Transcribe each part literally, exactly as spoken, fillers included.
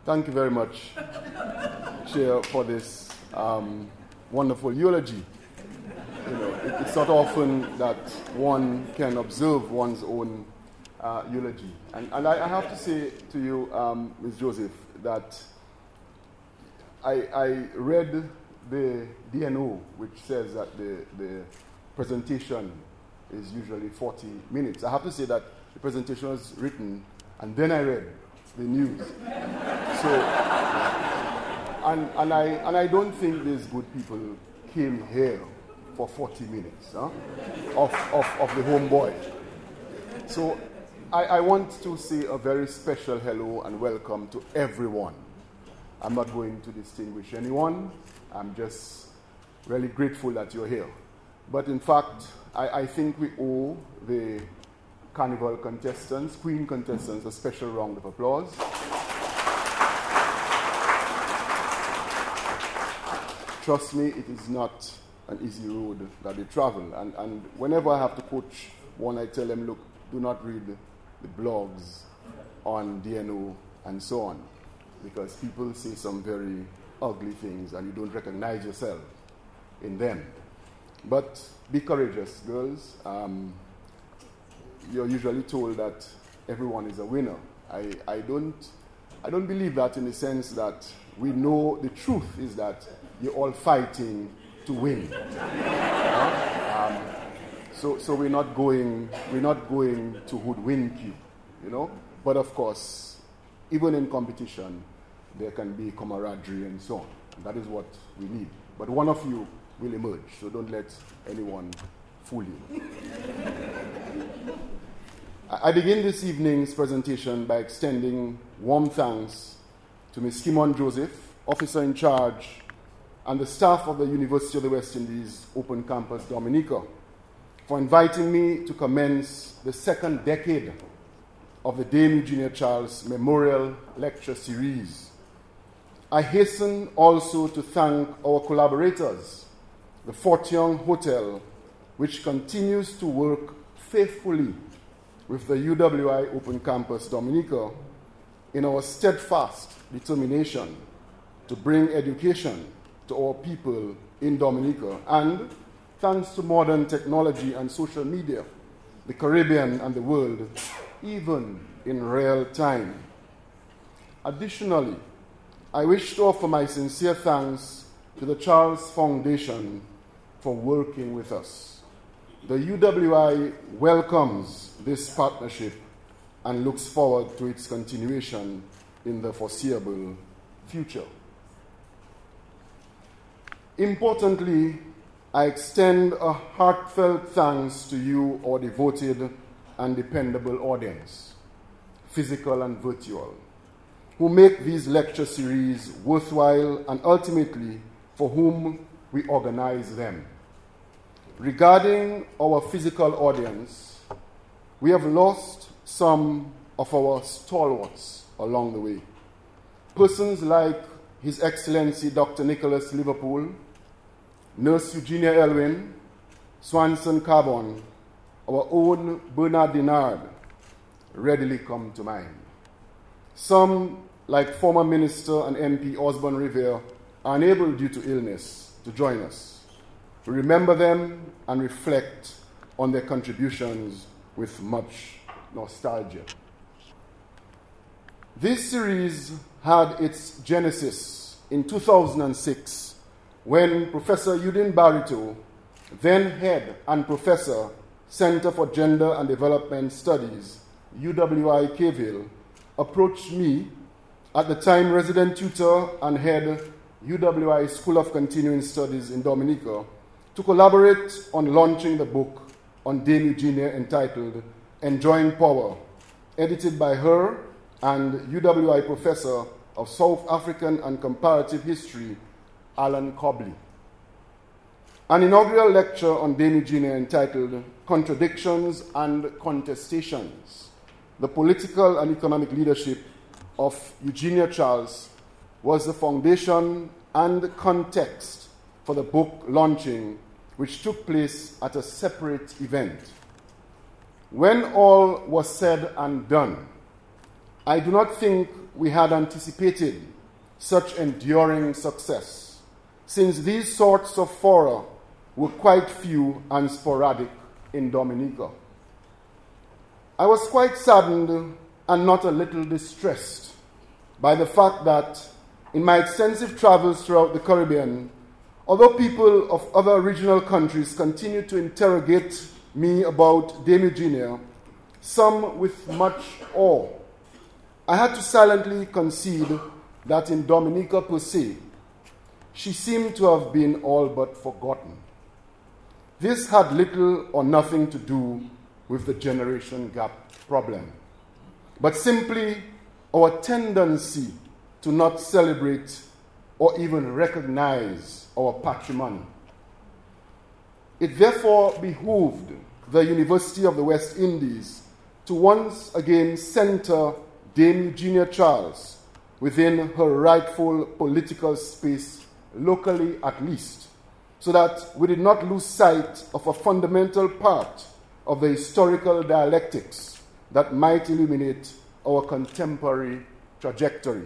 Thank you very much, Chair, for this um, wonderful eulogy. You know, it, it's not often that one can observe one's own uh, eulogy. And, and I, I have to say to you, um, Miz Joseph, that I, I read the D N O, which says that the, the presentation is usually forty minutes. I have to say that the presentation was written, and then I read the news. So, and, and, I, and I don't think these good people came here for forty minutes huh, of, of, of the homeboy. So I, I want to say a very special hello and welcome to everyone. I'm not going to distinguish anyone. I'm just really grateful that you're here. But in fact, I, I think we owe the Carnival contestants, Queen contestants, a special round of applause. Trust me, it is not an easy road that they travel. And, and whenever I have to coach one, I tell them, look, do not read the blogs on D N O and so on, because people say some very ugly things and you don't recognize yourself in them. But be courageous, girls. Um, you're usually told that everyone is a winner. I, I don't I don't believe that, in the sense that we know the truth is that you're all fighting to win. uh, um, so so we're not going we're not going to hoodwink you, you know. But of course, even in competition, there can be camaraderie and so on. And that is what we need. But one of you will emerge, so don't let anyone fool you. I begin this evening's presentation by extending warm thanks to Miz Kimon Joseph, officer in charge, and the staff of the University of the West Indies Open Campus Dominica, for inviting me to commence the second decade of the Dame Eugenia Charles Memorial Lecture Series. I hasten also to thank our collaborators, the Fortiong Hotel, which continues to work faithfully with the U W I Open Campus Dominica in our steadfast determination to bring education to our people in Dominica, and thanks to modern technology and social media, the Caribbean and the world, even in real time. Additionally, I wish to offer my sincere thanks to the Charles Foundation for working with us. The U W I welcomes this partnership and looks forward to its continuation in the foreseeable future. Importantly, I extend a heartfelt thanks to you, our devoted and dependable audience, physical and virtual, who make these lecture series worthwhile and ultimately for whom we organize them. Regarding our physical audience, we have lost some of our stalwarts along the way. Persons like His Excellency Doctor Nicholas Liverpool, Nurse Eugenia Elwin, Swanson Carbon, our own Bernard Dinard, readily come to mind. Some, like former Minister and M P Osborne Rivera, are unable due to illness to join us. We remember them and reflect on their contributions with much nostalgia. This series had its genesis in two thousand six when Professor Eudin Barito, then head and professor, Center for Gender and Development Studies, U W I K-ville, approached me, at the time resident tutor and head U W I School of Continuing Studies in Dominica, to collaborate on launching the book on Dame Eugenia entitled Enjoying Power, edited by her and U W I professor of South African and Comparative History, Alan Cobley. An inaugural lecture on Dame Eugenia entitled Contradictions and Contestations, the Political and Economic Leadership of Eugenia Charles, was the foundation and context for the book launching, which took place at a separate event. When all was said and done, I do not think we had anticipated such enduring success, since these sorts of fora were quite few and sporadic in Dominica. I was quite saddened and not a little distressed by the fact that in my extensive travels throughout the Caribbean, although people of other regional countries continued to interrogate me about Dame Eugenia, some with much awe, I had to silently concede that in Dominica per se, she seemed to have been all but forgotten. This had little or nothing to do with the generation gap problem, but simply our tendency to not celebrate or even recognize our patrimony. It therefore behooved the University of the West Indies to once again center Dame Eugenia Charles within her rightful political space, locally at least, so that we did not lose sight of a fundamental part of the historical dialectics that might illuminate our contemporary trajectory.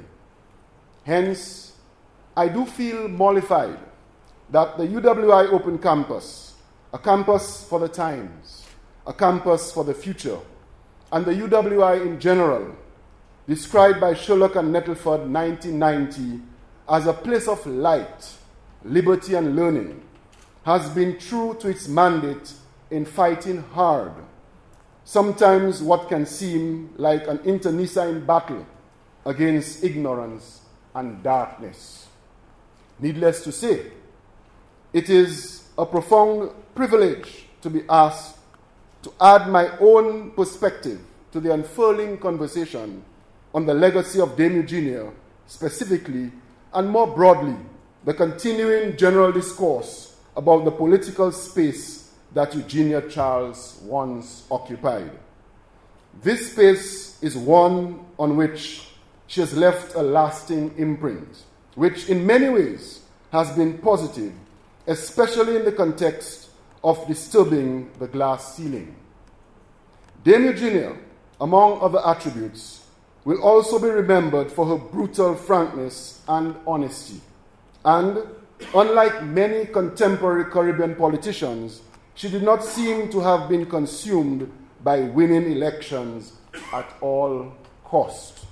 Hence, I do feel mollified that the U W I Open Campus, a campus for the times, a campus for the future, and the U W I in general, described by Sherlock and Nettleford nineteen ninety as a place of light, liberty, and learning, has been true to its mandate in fighting hard, sometimes what can seem like an internecine battle against ignorance and darkness. Needless to say, it is a profound privilege to be asked to add my own perspective to the unfurling conversation on the legacy of Dame Eugenia specifically, and more broadly, the continuing general discourse about the political space that Eugenia Charles once occupied. This space is one on which she has left a lasting imprint, which in many ways has been positive, especially in the context of disturbing the glass ceiling. Dame Eugenia, among other attributes, will also be remembered for her brutal frankness and honesty. And, unlike many contemporary Caribbean politicians, she did not seem to have been consumed by winning elections at all cost.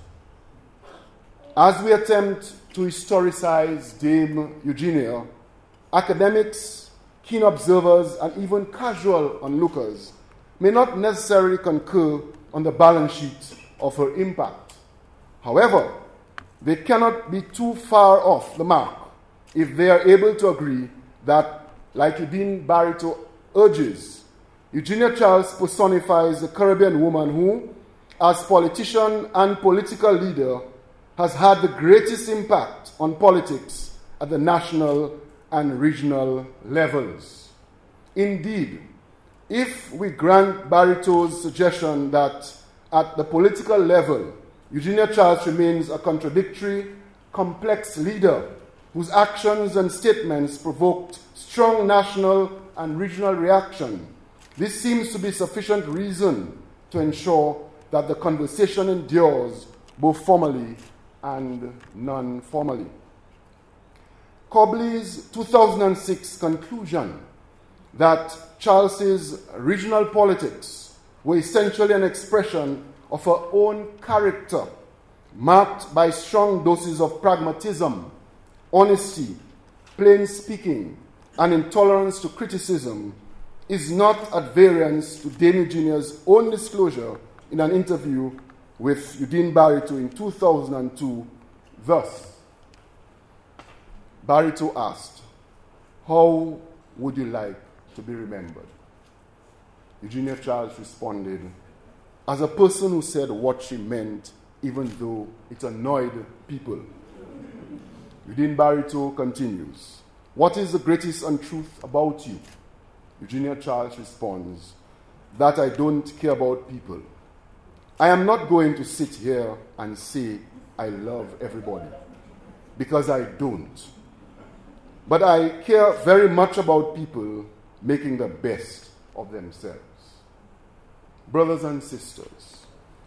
As we attempt to historicize Dame Eugenia, academics, keen observers, and even casual onlookers may not necessarily concur on the balance sheet of her impact. However, they cannot be too far off the mark if they are able to agree that, like Eugene Barito urges, Eugenia Charles personifies a Caribbean woman who, as politician and political leader, has had the greatest impact on politics at the national and regional levels. Indeed, if we grant Barito's suggestion that at the political level, Eugenia Charles remains a contradictory, complex leader whose actions and statements provoked strong national and regional reaction, this seems to be sufficient reason to ensure that the conversation endures both formally and non-formally. Cobley's two thousand six conclusion that Charles's regional politics were essentially an expression of her own character, marked by strong doses of pragmatism, honesty, plain speaking, and intolerance to criticism, is not at variance to Dame Eugenia's own disclosure in an interview with Eugene Barito in two thousand two. Thus, Barito asked, "How would you like to be remembered?" Eugenia Charles responded, as a person who said what she meant, even though it annoyed people. Eugene Barito continues, "What is the greatest untruth about you?" Eugenia Charles responds, "That I don't care about people. I am not going to sit here and say I love everybody, because I don't. But I care very much about people making the best of themselves." Brothers and sisters,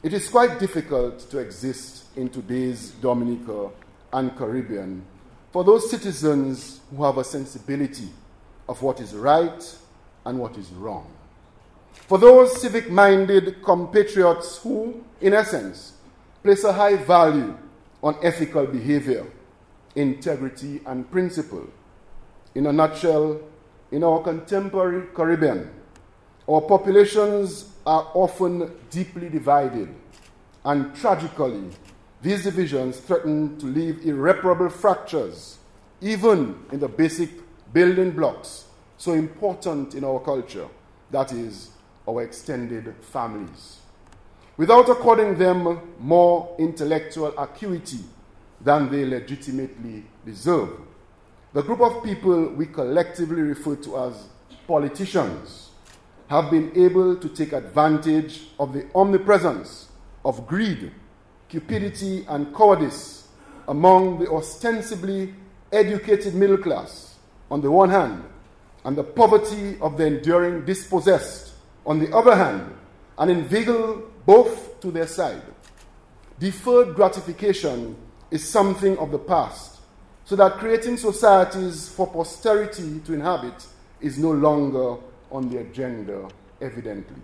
It is quite difficult to exist in today's Dominica and Caribbean for those citizens who have a sensibility of what is right and what is wrong. For those civic-minded compatriots who, in essence, place a high value on ethical behavior, integrity, and principle. In a nutshell, in our contemporary Caribbean, our populations are often deeply divided, and tragically, these divisions threaten to leave irreparable fractures, even in the basic building blocks so important in our culture, that is, our extended families, without according them more intellectual acuity than they legitimately deserve. The group of people we collectively refer to as politicians have been able to take advantage of the omnipresence of greed, cupidity, and cowardice among the ostensibly educated middle class on the one hand, and the poverty of the enduring dispossessed on the other hand, and inveigle both to their side. Deferred gratification is something of the past, so that creating societies for posterity to inhabit is no longer on the agenda, evidently.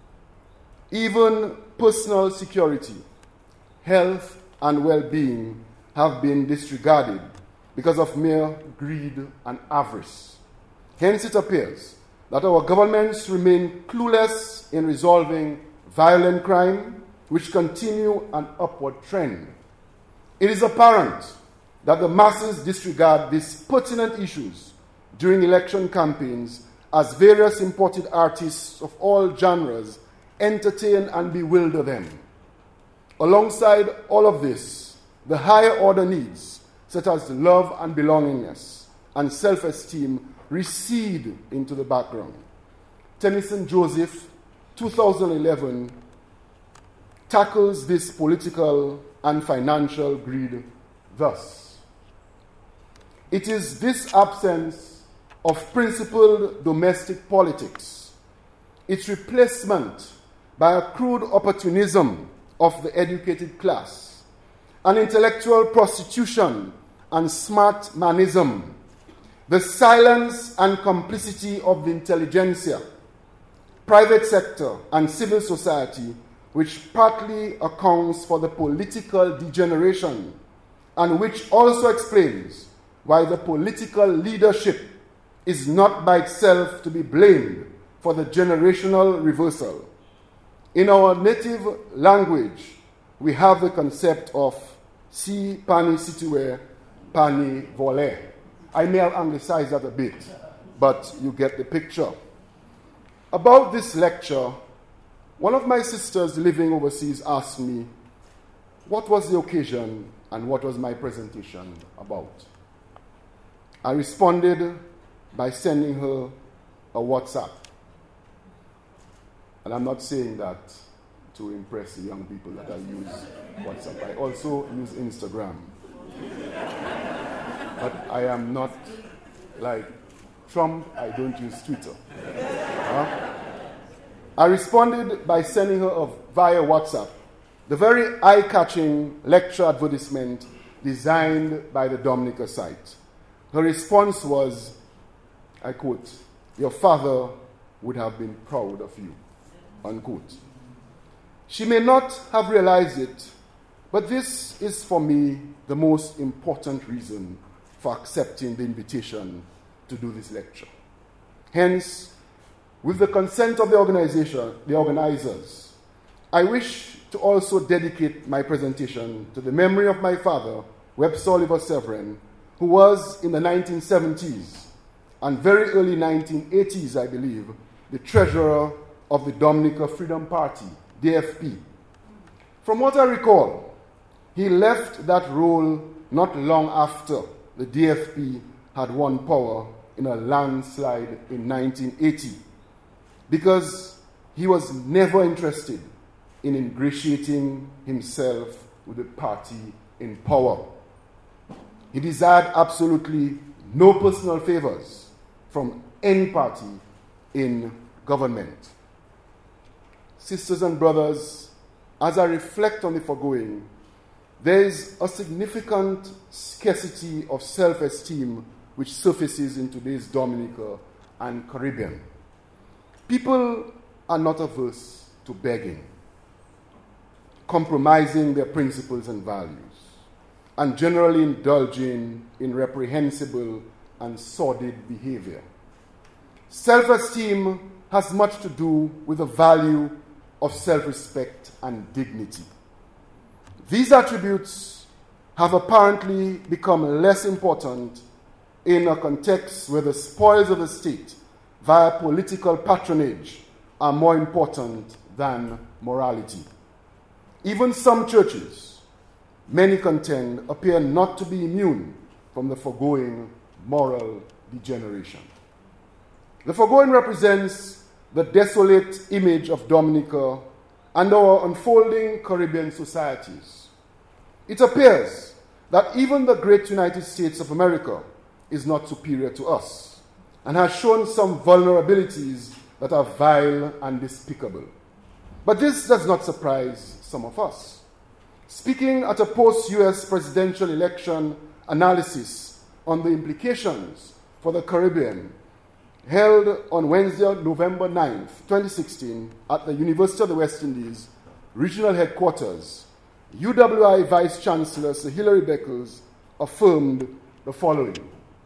Even personal security, health, and well-being have been disregarded because of mere greed and avarice. Hence, it appears that our governments remain clueless in resolving violent crime, which continue an upward trend. It is apparent that the masses disregard these pertinent issues during election campaigns as various imported artists of all genres entertain and bewilder them. Alongside all of this, the higher order needs, such as love and belongingness and self-esteem, recede into the background. Tennyson Joseph, two thousand eleven, tackles this political and financial greed thus. It is this absence of principled domestic politics, its replacement by a crude opportunism of the educated class, an intellectual prostitution and smart manism, the silence and complicity of the intelligentsia, private sector, and civil society, which partly accounts for the political degeneration and which also explains why the political leadership is not by itself to be blamed for the generational reversal. In our native language, we have the concept of si pani situe, pani vole. I may have anglicized that a bit, but you get the picture. About this lecture, one of my sisters living overseas asked me what was the occasion and what was my presentation about. I responded by sending her a WhatsApp. And I'm not saying that to impress the young people that I use WhatsApp. I also use Instagram. But I am not like Trump, I don't use Twitter. Huh? I responded by sending her a, via WhatsApp the very eye-catching lecture advertisement designed by the Dominica site. Her response was, I quote, "Your father would have been proud of you," unquote. She may not have realized it, but this is for me the most important reason for accepting the invitation to do this lecture. Hence, with the consent of the organization, the organizers, I wish to also dedicate my presentation to the memory of my father, Webster Oliver Severin, who was in the nineteen seventies and very early nineteen eighties, I believe, the treasurer of the Dominica Freedom Party, D F P. From what I recall, he left that role not long after the D F P had won power in a landslide in nineteen eighty, because he was never interested in ingratiating himself with the party in power. He desired absolutely no personal favors from any party in government. Sisters and brothers, as I reflect on the foregoing, there is a significant scarcity of self-esteem which surfaces in today's Dominica and Caribbean. People are not averse to begging, compromising their principles and values, and generally indulging in reprehensible and sordid behavior. Self-esteem has much to do with the value of self-respect and dignity. These attributes have apparently become less important in a context where the spoils of the state via political patronage are more important than morality. Even some churches, many contend, appear not to be immune from the foregoing moral degeneration. The foregoing represents the desolate image of Dominica and our unfolding Caribbean societies. It appears that even the great United States of America is not superior to us and has shown some vulnerabilities that are vile and despicable. But this does not surprise some of us. Speaking at a post-U S presidential election analysis on the implications for the Caribbean, held on Wednesday, November ninth, twenty sixteen, at the University of the West Indies Regional Headquarters, U W I Vice Chancellor Sir Hilary Beckles affirmed the following.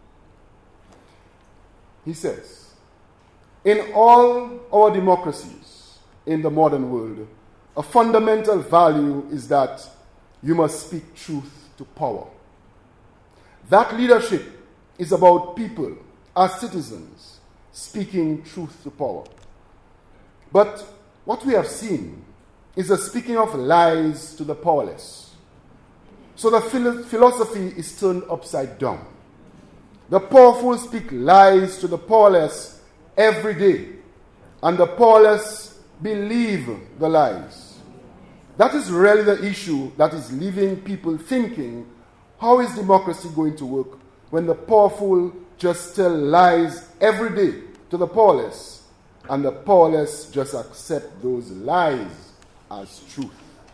He says, "In all our democracies in the modern world, a fundamental value is that you must speak truth to power. That leadership is about people as citizens speaking truth to power. But what we have seen is a speaking of lies to the powerless. So the philo- philosophy is turned upside down. The powerful speak lies to the powerless every day, and the powerless believe the lies. That is really the issue that is leaving people thinking, how is democracy going to work when the powerful just tell lies every day to the powerless, and the powerless just accept those lies as truth?"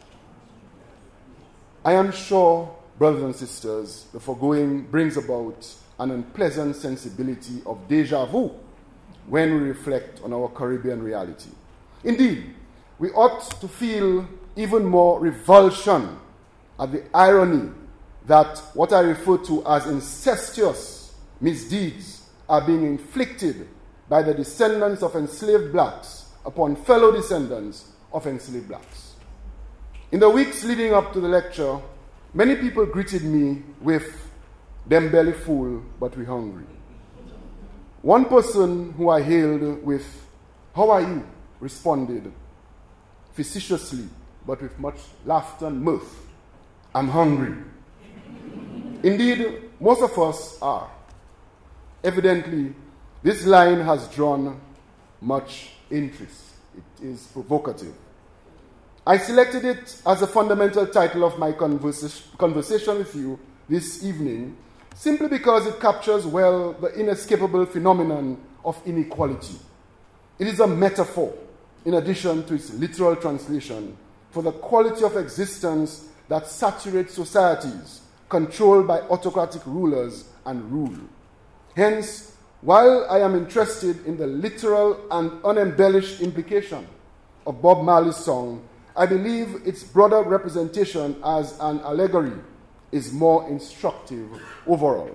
I am sure, brothers and sisters, the foregoing brings about an unpleasant sensibility of déjà vu when we reflect on our Caribbean reality. Indeed, we ought to feel even more revulsion at the irony that what I refer to as incestuous misdeeds are being inflicted by the descendants of enslaved blacks upon fellow descendants of enslaved blacks. In the weeks leading up to the lecture, many people greeted me with, "Them belly full, but we hungry." One person who I hailed with, "How are you?" responded facetiously, but with much laughter and mirth, "I'm hungry." Indeed, most of us are. Evidently, this line has drawn much interest. It is provocative. I selected it as a fundamental title of my conversa- conversation with you this evening, simply because it captures well the inescapable phenomenon of inequality. It is a metaphor, in addition to its literal translation, for the quality of existence that saturates societies controlled by autocratic rulers and rule. Hence, while I am interested in the literal and unembellished implication of Bob Marley's song, I believe its broader representation as an allegory is more instructive overall.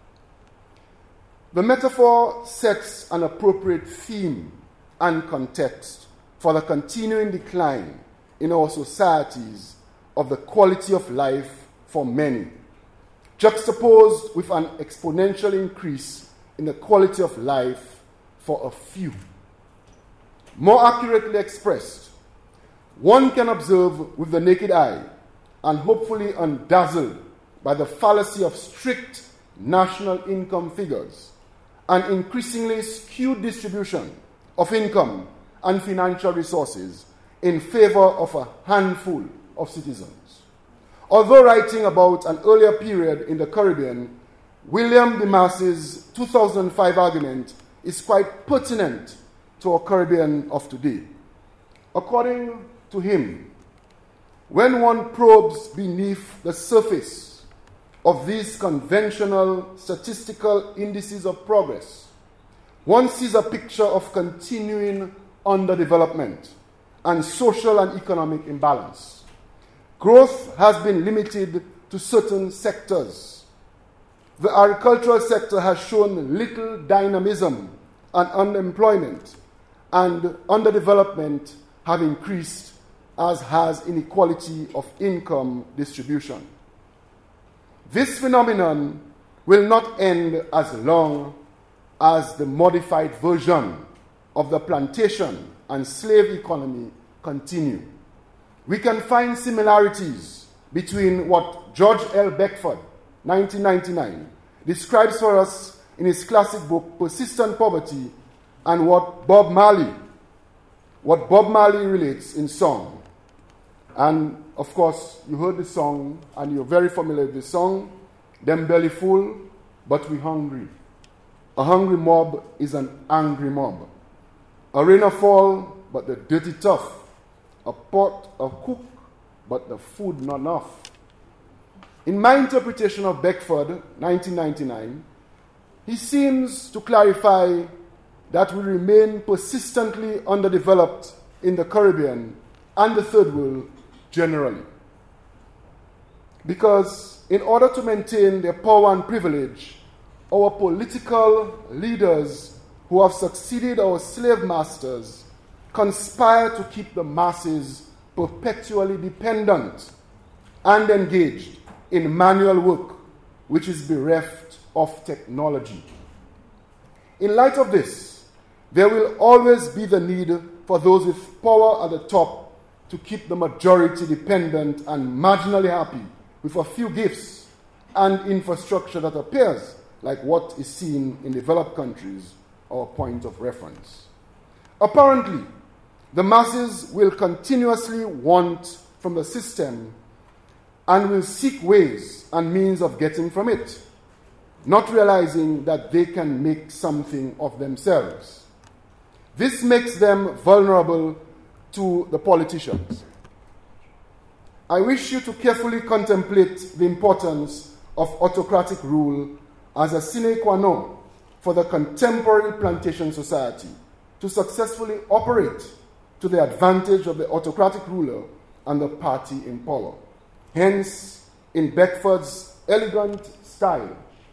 The metaphor sets an appropriate theme and context for the continuing decline in our societies of the quality of life for many, juxtaposed with an exponential increase in the quality of life for a few. More accurately expressed, one can observe with the naked eye and hopefully undazzled by the fallacy of strict national income figures and increasingly skewed distribution of income and financial resources in favor of a handful of citizens. Although writing about an earlier period in the Caribbean, William Demas's two thousand five argument is quite pertinent to our Caribbean of today. According to him, When one probes beneath the surface of these conventional statistical indices of progress, one sees a picture of continuing underdevelopment and social and economic imbalance. Growth has been limited to certain sectors. The agricultural sector has shown little dynamism, and unemployment and underdevelopment have increased, as has inequality of income distribution. This phenomenon will not end as long as the modified version of the plantation and slave economy continue. We can find similarities between what George L. Beckford, nineteen ninety-nine, describes for us in his classic book, Persistent Poverty, and what Bob Marley, what Bob Marley relates in song. And, of course, you heard the song, and you're very familiar with the song, "Them belly full, but we hungry. A hungry mob is an angry mob. A rain a fall, but the dirty tough. A pot a cook, but the food not enough." In my interpretation of Beckford, nineteen ninety-nine, he seems to clarify that we remain persistently underdeveloped in the Caribbean and the Third World generally. Because in order to maintain their power and privilege, our political leaders who have succeeded our slave masters conspire to keep the masses perpetually dependent and engaged in manual work, which is bereft of technology. In light of this, there will always be the need for those with power at the top to keep the majority dependent and marginally happy with a few gifts and infrastructure that appears like what is seen in developed countries, our point of reference. Apparently, the masses will continuously want from the system and will seek ways and means of getting from it, not realizing that they can make something of themselves. This makes them vulnerable to the politicians. I wish you to carefully contemplate the importance of autocratic rule as a sine qua non for the contemporary plantation society to successfully operate to the advantage of the autocratic ruler and the party in power. Hence, in Beckford's elegant style,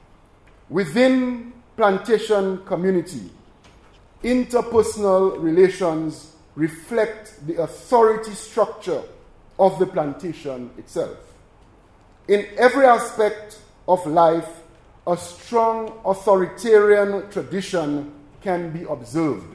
within plantation community, interpersonal relations reflect the authority structure of the plantation itself. In every aspect of life, a strong authoritarian tradition can be observed.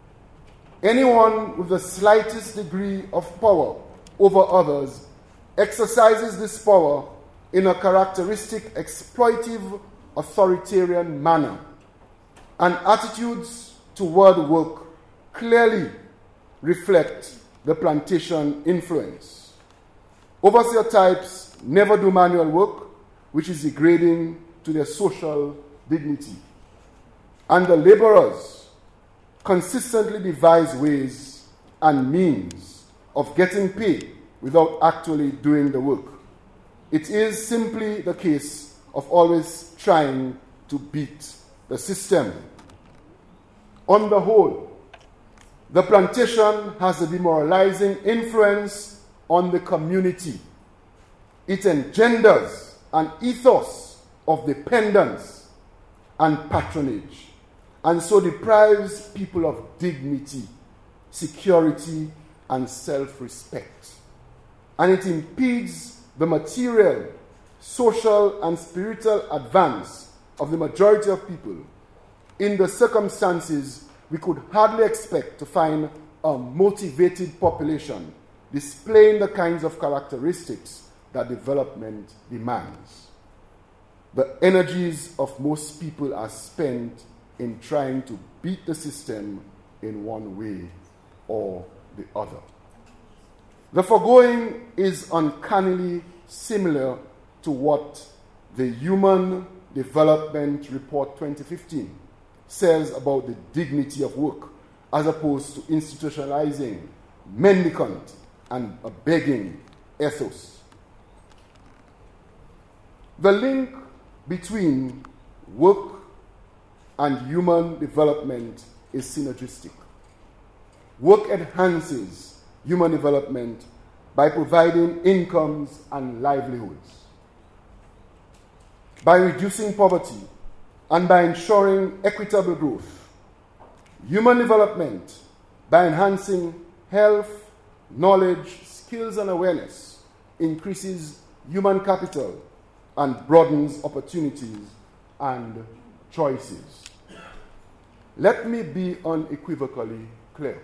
Anyone with the slightest degree of power over others exercises this power in a characteristic exploitive authoritarian manner, and attitudes toward work clearly reflect the plantation influence. Overseer types never do manual work, which is degrading to their social dignity. And the laborers consistently devise ways and means of getting pay without actually doing the work. It is simply the case of always trying to beat the system. On the whole, the plantation has a demoralizing influence on the community. It engenders an ethos of dependence and patronage, and so deprives people of dignity, security, and self-respect. And it impedes the material, social, and spiritual advance of the majority of people. In the circumstances, we could hardly expect to find a motivated population displaying the kinds of characteristics that development demands. The energies of most people are spent in trying to beat the system in one way or the other. The foregoing is uncannily similar to what the Human Development Report twenty fifteen says about the dignity of work, as opposed to institutionalizing mendicant and begging ethos. The link between work and human development is synergistic. Work enhances human development by providing incomes and livelihoods, by reducing poverty, and by ensuring equitable growth. Human development, by enhancing health, knowledge, skills, and awareness, increases human capital and broadens opportunities and choices. Let me be unequivocally clear.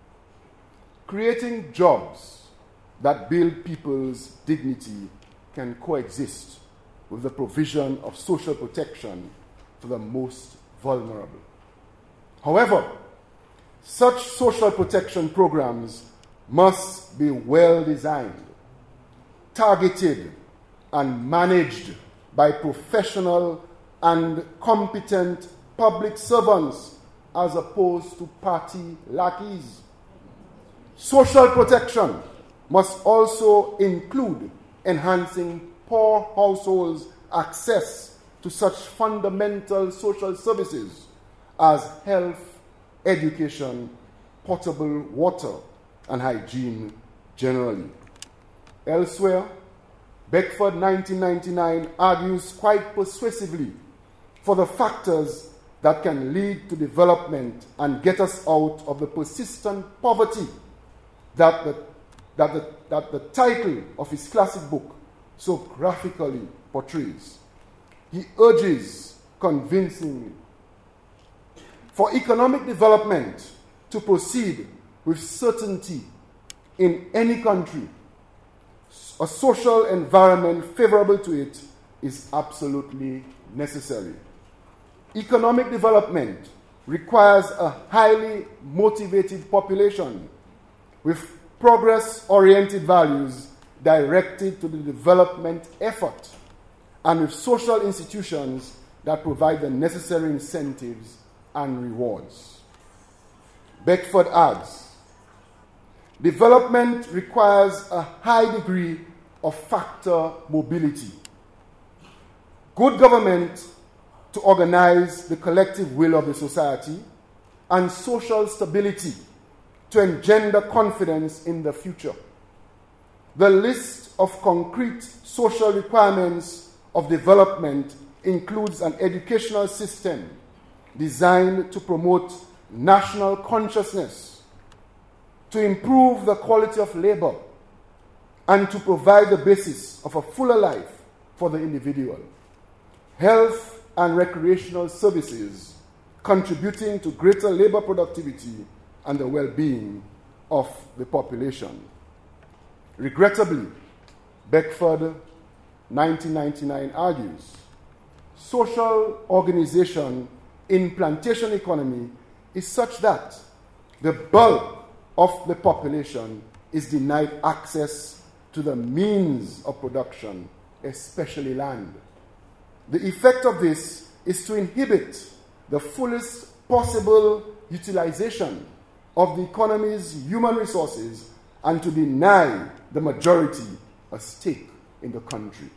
Creating jobs that build people's dignity can coexist with the provision of social protection for the most vulnerable. However, such social protection programs must be well designed, targeted, and managed by professional and competent public servants as opposed to party lackeys. Social protection must also include enhancing poor households' access to such fundamental social services as health, education, potable water, and hygiene generally. Elsewhere, Beckford nineteen ninety-nine argues quite persuasively for the factors that can lead to development and get us out of the persistent poverty that the, that the, that the title of his classic book so graphically portrays. He urges convincingly for economic development to proceed with certainty in any country. A social environment favorable to it is absolutely necessary. Economic development requires a highly motivated population with progress-oriented values directed to the development effort and with social institutions that provide the necessary incentives and rewards. Beckford adds, development requires a high degree of factor mobility. Good government to organize the collective will of the society, and social stability to engender confidence in the future. The list of concrete social requirements of development includes an educational system designed to promote national consciousness, to improve the quality of labor, and to provide the basis of a fuller life for the individual. Health and recreational services contributing to greater labor productivity and the well-being of the population. Regrettably, Beckford nineteen ninety-nine argues, social organization in plantation economy is such that the bulk of the population is denied access to the means of production, especially land. The effect of this is to inhibit the fullest possible utilization of the economy's human resources and to deny the majority a stake in the country.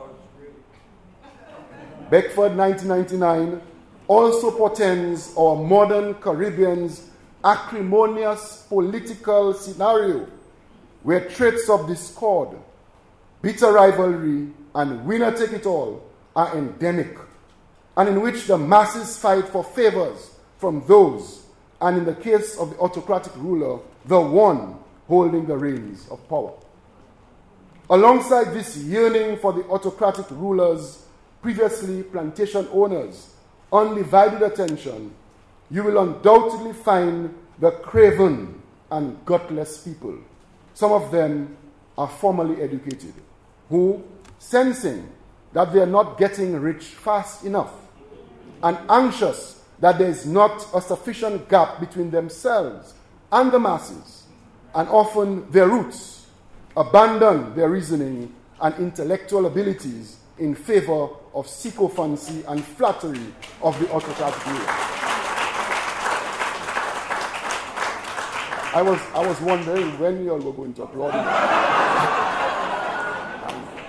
Beckford nineteen ninety-nine also portends our modern Caribbean's acrimonious political scenario where traits of discord, bitter rivalry, and winner-take-it-all are endemic, and in which the masses fight for favors from those, and in the case of the autocratic ruler, the one holding the reins of power. Alongside this yearning for the autocratic rulers, previously plantation owners, undivided attention, you will undoubtedly find the craven and gutless people. Some of them are formally educated, who, sensing that they are not getting rich fast enough, and anxious that there is not a sufficient gap between themselves and the masses, and often their roots, abandon their reasoning and intellectual abilities in favor of sycophancy and flattery of the autocratic ruler. I was, I was wondering when you all were going to applaud me.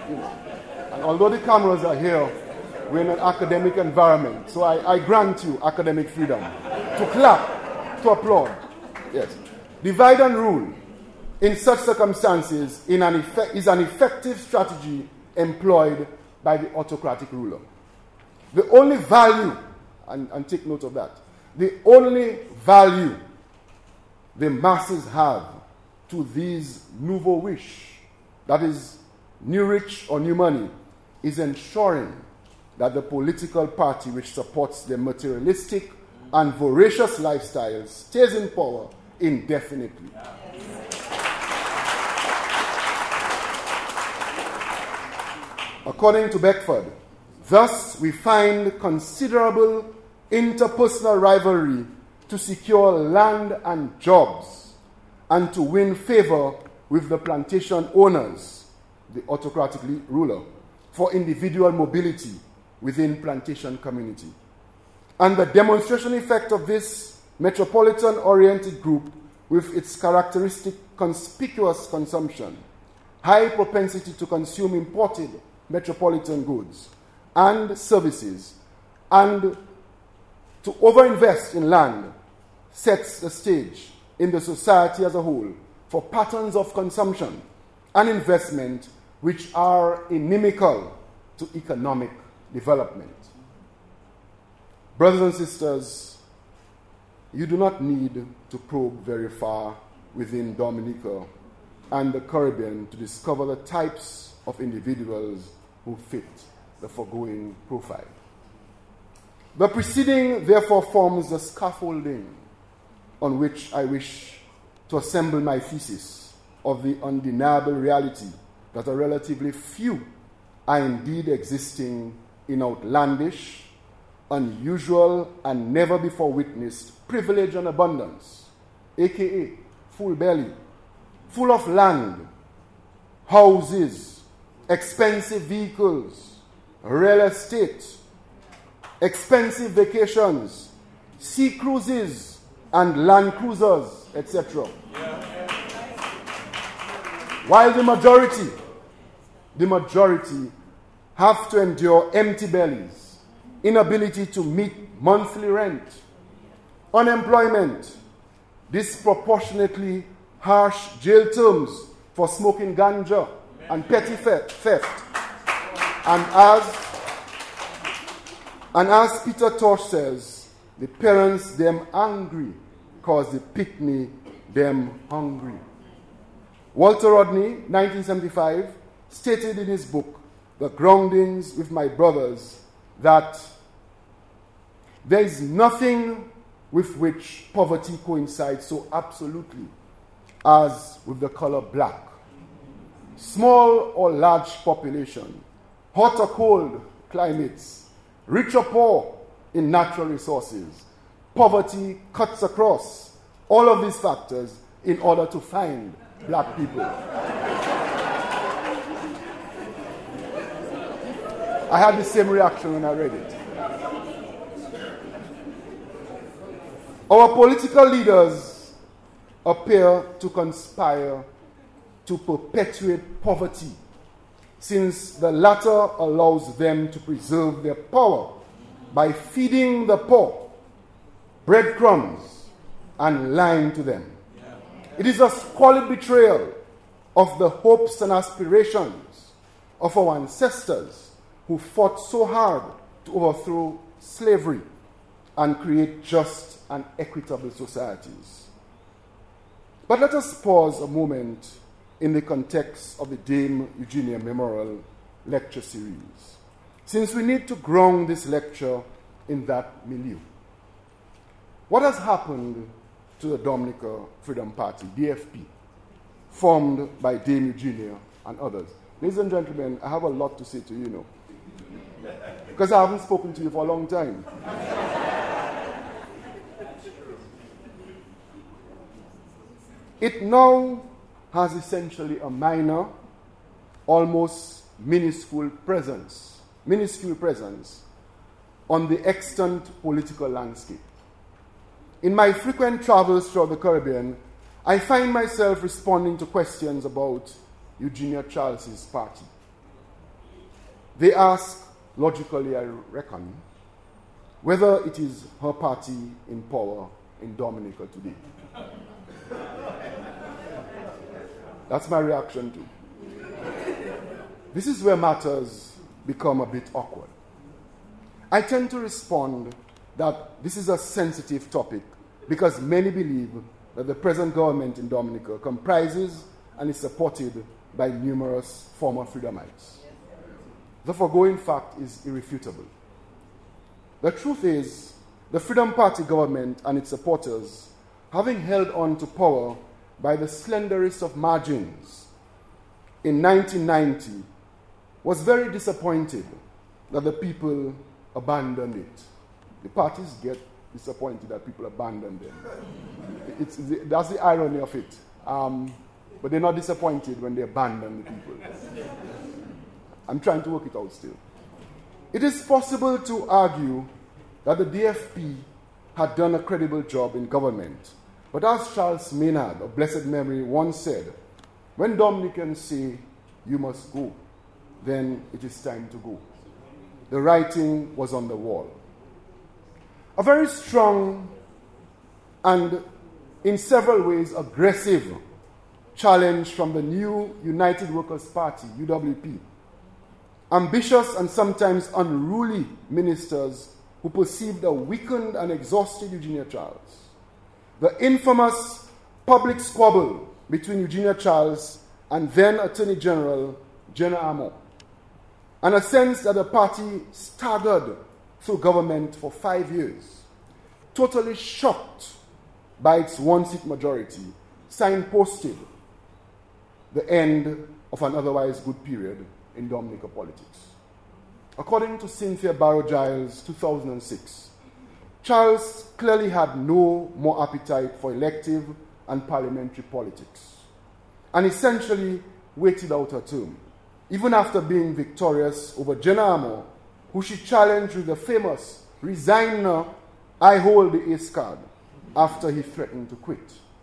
You know. And although the cameras are here, we're in an academic environment. So I, I grant you academic freedom to clap, to applaud. Yes. Divide and rule in such circumstances in an effect, is an effective strategy employed by the autocratic ruler. The only value, and, and take note of that, the only value the masses have to these nouveau riches, that is, new rich or new money, is ensuring that the political party which supports their materialistic and voracious lifestyle stays in power indefinitely. According to Beckford, thus we find considerable interpersonal rivalry to secure land and jobs and to win favor with the plantation owners, the autocratic ruler, for individual mobility within plantation community. And the demonstration effect of this metropolitan-oriented group with its characteristic conspicuous consumption, high propensity to consume imported metropolitan goods and services, and to overinvest in land, sets the stage in the society as a whole for patterns of consumption and investment which are inimical to economic development. Brothers and sisters, you do not need to probe very far within Dominica and the Caribbean to discover the types of individuals who fit the foregoing profile. The preceding, therefore, forms the scaffolding on which I wish to assemble my thesis of the undeniable reality that a relatively few are indeed existing in outlandish, unusual, and never before witnessed privilege and abundance, aka full belly, full of land, houses, expensive vehicles, real estate, expensive vacations, sea cruises, and land cruisers, et cetera. While the majority, the majority have to endure empty bellies, inability to meet monthly rent, unemployment, disproportionately harsh jail terms for smoking ganja and petty theft. And as, and as Peter Tosh says, the parents them angry cause the picnic them hungry. Walter Rodney, nineteen seventy-five, stated in his book, The Groundings with My Brothers, that there is nothing with which poverty coincides so absolutely as with the color black. Small or large population, hot or cold climates, rich or poor in natural resources, poverty cuts across all of these factors in order to find black people. I had the same reaction when I read it. Our political leaders appear to conspire to perpetuate poverty, since the latter allows them to preserve their power by feeding the poor breadcrumbs and lying to them. It is a squalid betrayal of the hopes and aspirations of our ancestors who fought so hard to overthrow slavery and create just and equitable societies. But let us pause a moment in the context of the Dame Eugenia Memorial Lecture Series, since we need to ground this lecture in that milieu. What has happened to the Dominica Freedom Party, D F P, formed by Dame Eugenia and others? Ladies and gentlemen, I have a lot to say to you, you know, because I haven't spoken to you for a long time. It now has essentially a minor, almost minuscule presence, minuscule presence on the extant political landscape. In my frequent travels throughout the Caribbean, I find myself responding to questions about Eugenia Charles's party. they ask, logically I reckon, whether it is her party in power in Dominica today. That's my reaction too. This is where matters become a bit awkward. I tend to respond that this is a sensitive topic because many believe that the present government in Dominica comprises and is supported by numerous former Freedomites. The foregoing fact is irrefutable. The truth is, the Freedom Party government and its supporters, having held on to power by the slenderest of margins in nineteen ninety, was very disappointed that the people abandoned it. The parties get disappointed that people abandon them. It's, that's the irony of it. Um, but they're not disappointed when they abandon the people. I'm trying to work it out still. It is possible to argue that the D F P had done a credible job in government. But as Charles Maynard of blessed memory once said, when Dominicans say, you must go, then it is time to go. The writing was on the wall. A very strong and in several ways aggressive challenge from the new United Workers' Party, U W P. Ambitious and sometimes unruly ministers who perceived a weakened and exhausted Eugenia Charles. The infamous public squabble between Eugenia Charles and then Attorney General Jenna Amo, and a sense that the party staggered through government for five years, totally shocked by its one-seat majority, signposted the end of an otherwise good period in Dominica politics. According to Cynthia Barrow-Giles, two thousand six, Charles clearly had no more appetite for elective and parliamentary politics, and essentially waited out her term, even after being victorious over Jenna Amo, who she challenged with the famous "Resign now, I hold the ace card," after he threatened to quit.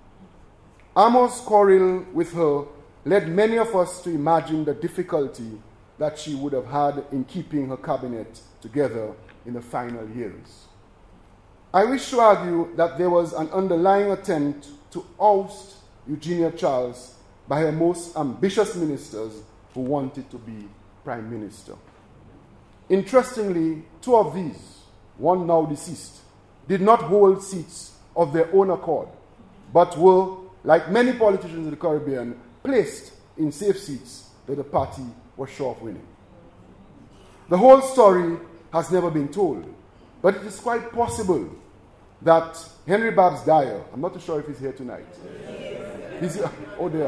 Amo's quarrel with her led many of us to imagine the difficulty that she would have had in keeping her cabinet together in the final years. I wish to argue that there was an underlying attempt to oust Eugenia Charles by her most ambitious ministers who wanted to be prime minister. Interestingly, two of these, one now deceased, did not hold seats of their own accord, but were, like many politicians in the Caribbean, placed in safe seats that the party was sure of winning. The whole story has never been told, but it is quite possible that Henry Babs Dyer, I'm not too sure if he's here tonight. He's here. Oh, there.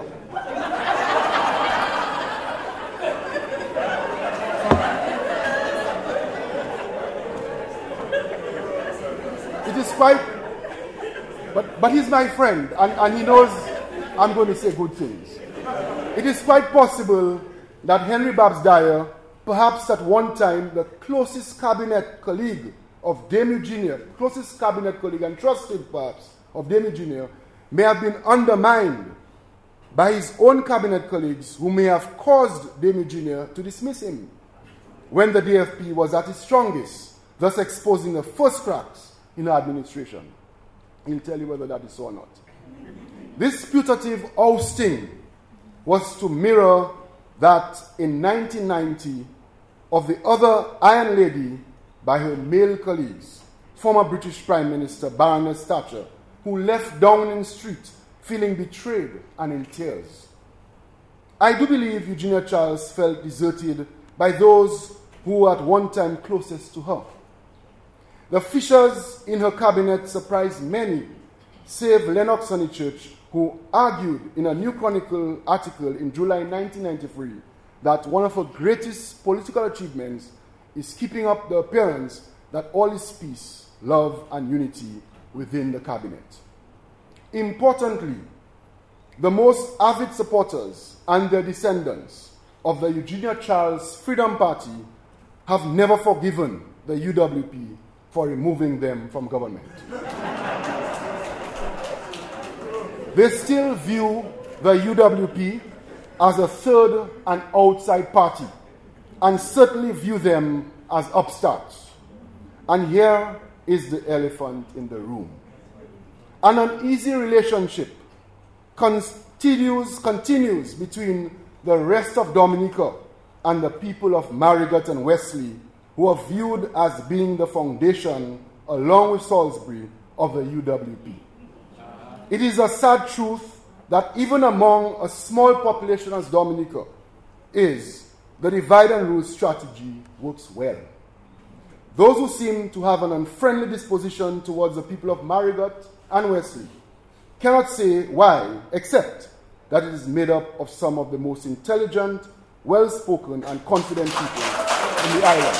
It is quite, but, but he's my friend, and, and he knows I'm going to say good things. It is quite possible that Henry Babs Dyer, perhaps at one time the closest cabinet colleague of Dame Eugenia, closest cabinet colleague and trusted perhaps of Dame Eugenia, may have been undermined by his own cabinet colleagues who may have caused Dame Eugenia to dismiss him when the D F P was at its strongest, thus exposing the first cracks in her administration. He'll tell you whether that is so or not. This putative ousting was to mirror that in nineteen ninety of the other Iron Lady by her male colleagues, former British Prime Minister Baroness Thatcher, who left Downing Street feeling betrayed and in tears. I do believe Eugenia Charles felt deserted by those who were at one time closest to her. The fissures in her cabinet surprised many, save Lennox Honeychurch, who argued in a New Chronicle article in July nineteen ninety-three that one of her greatest political achievements is keeping up the appearance that all is peace, love, and unity within the cabinet. Importantly, the most avid supporters and their descendants of the Eugenia Charles Freedom Party have never forgiven the U W P for removing them from government. They still view the U W P as a third and outside party, and certainly view them as upstarts. And here is the elephant in the room. An uneasy relationship continues, continues between the rest of Dominica and the people of Marigot and Wesley, who are viewed as being the foundation, along with Salisbury, of the U W P. It is a sad truth that even among a small population as Dominica is, the divide and rule strategy works well. Those who seem to have an unfriendly disposition towards the people of Marigot and Wesley cannot say why, except that it is made up of some of the most intelligent, well-spoken, and confident people in the island.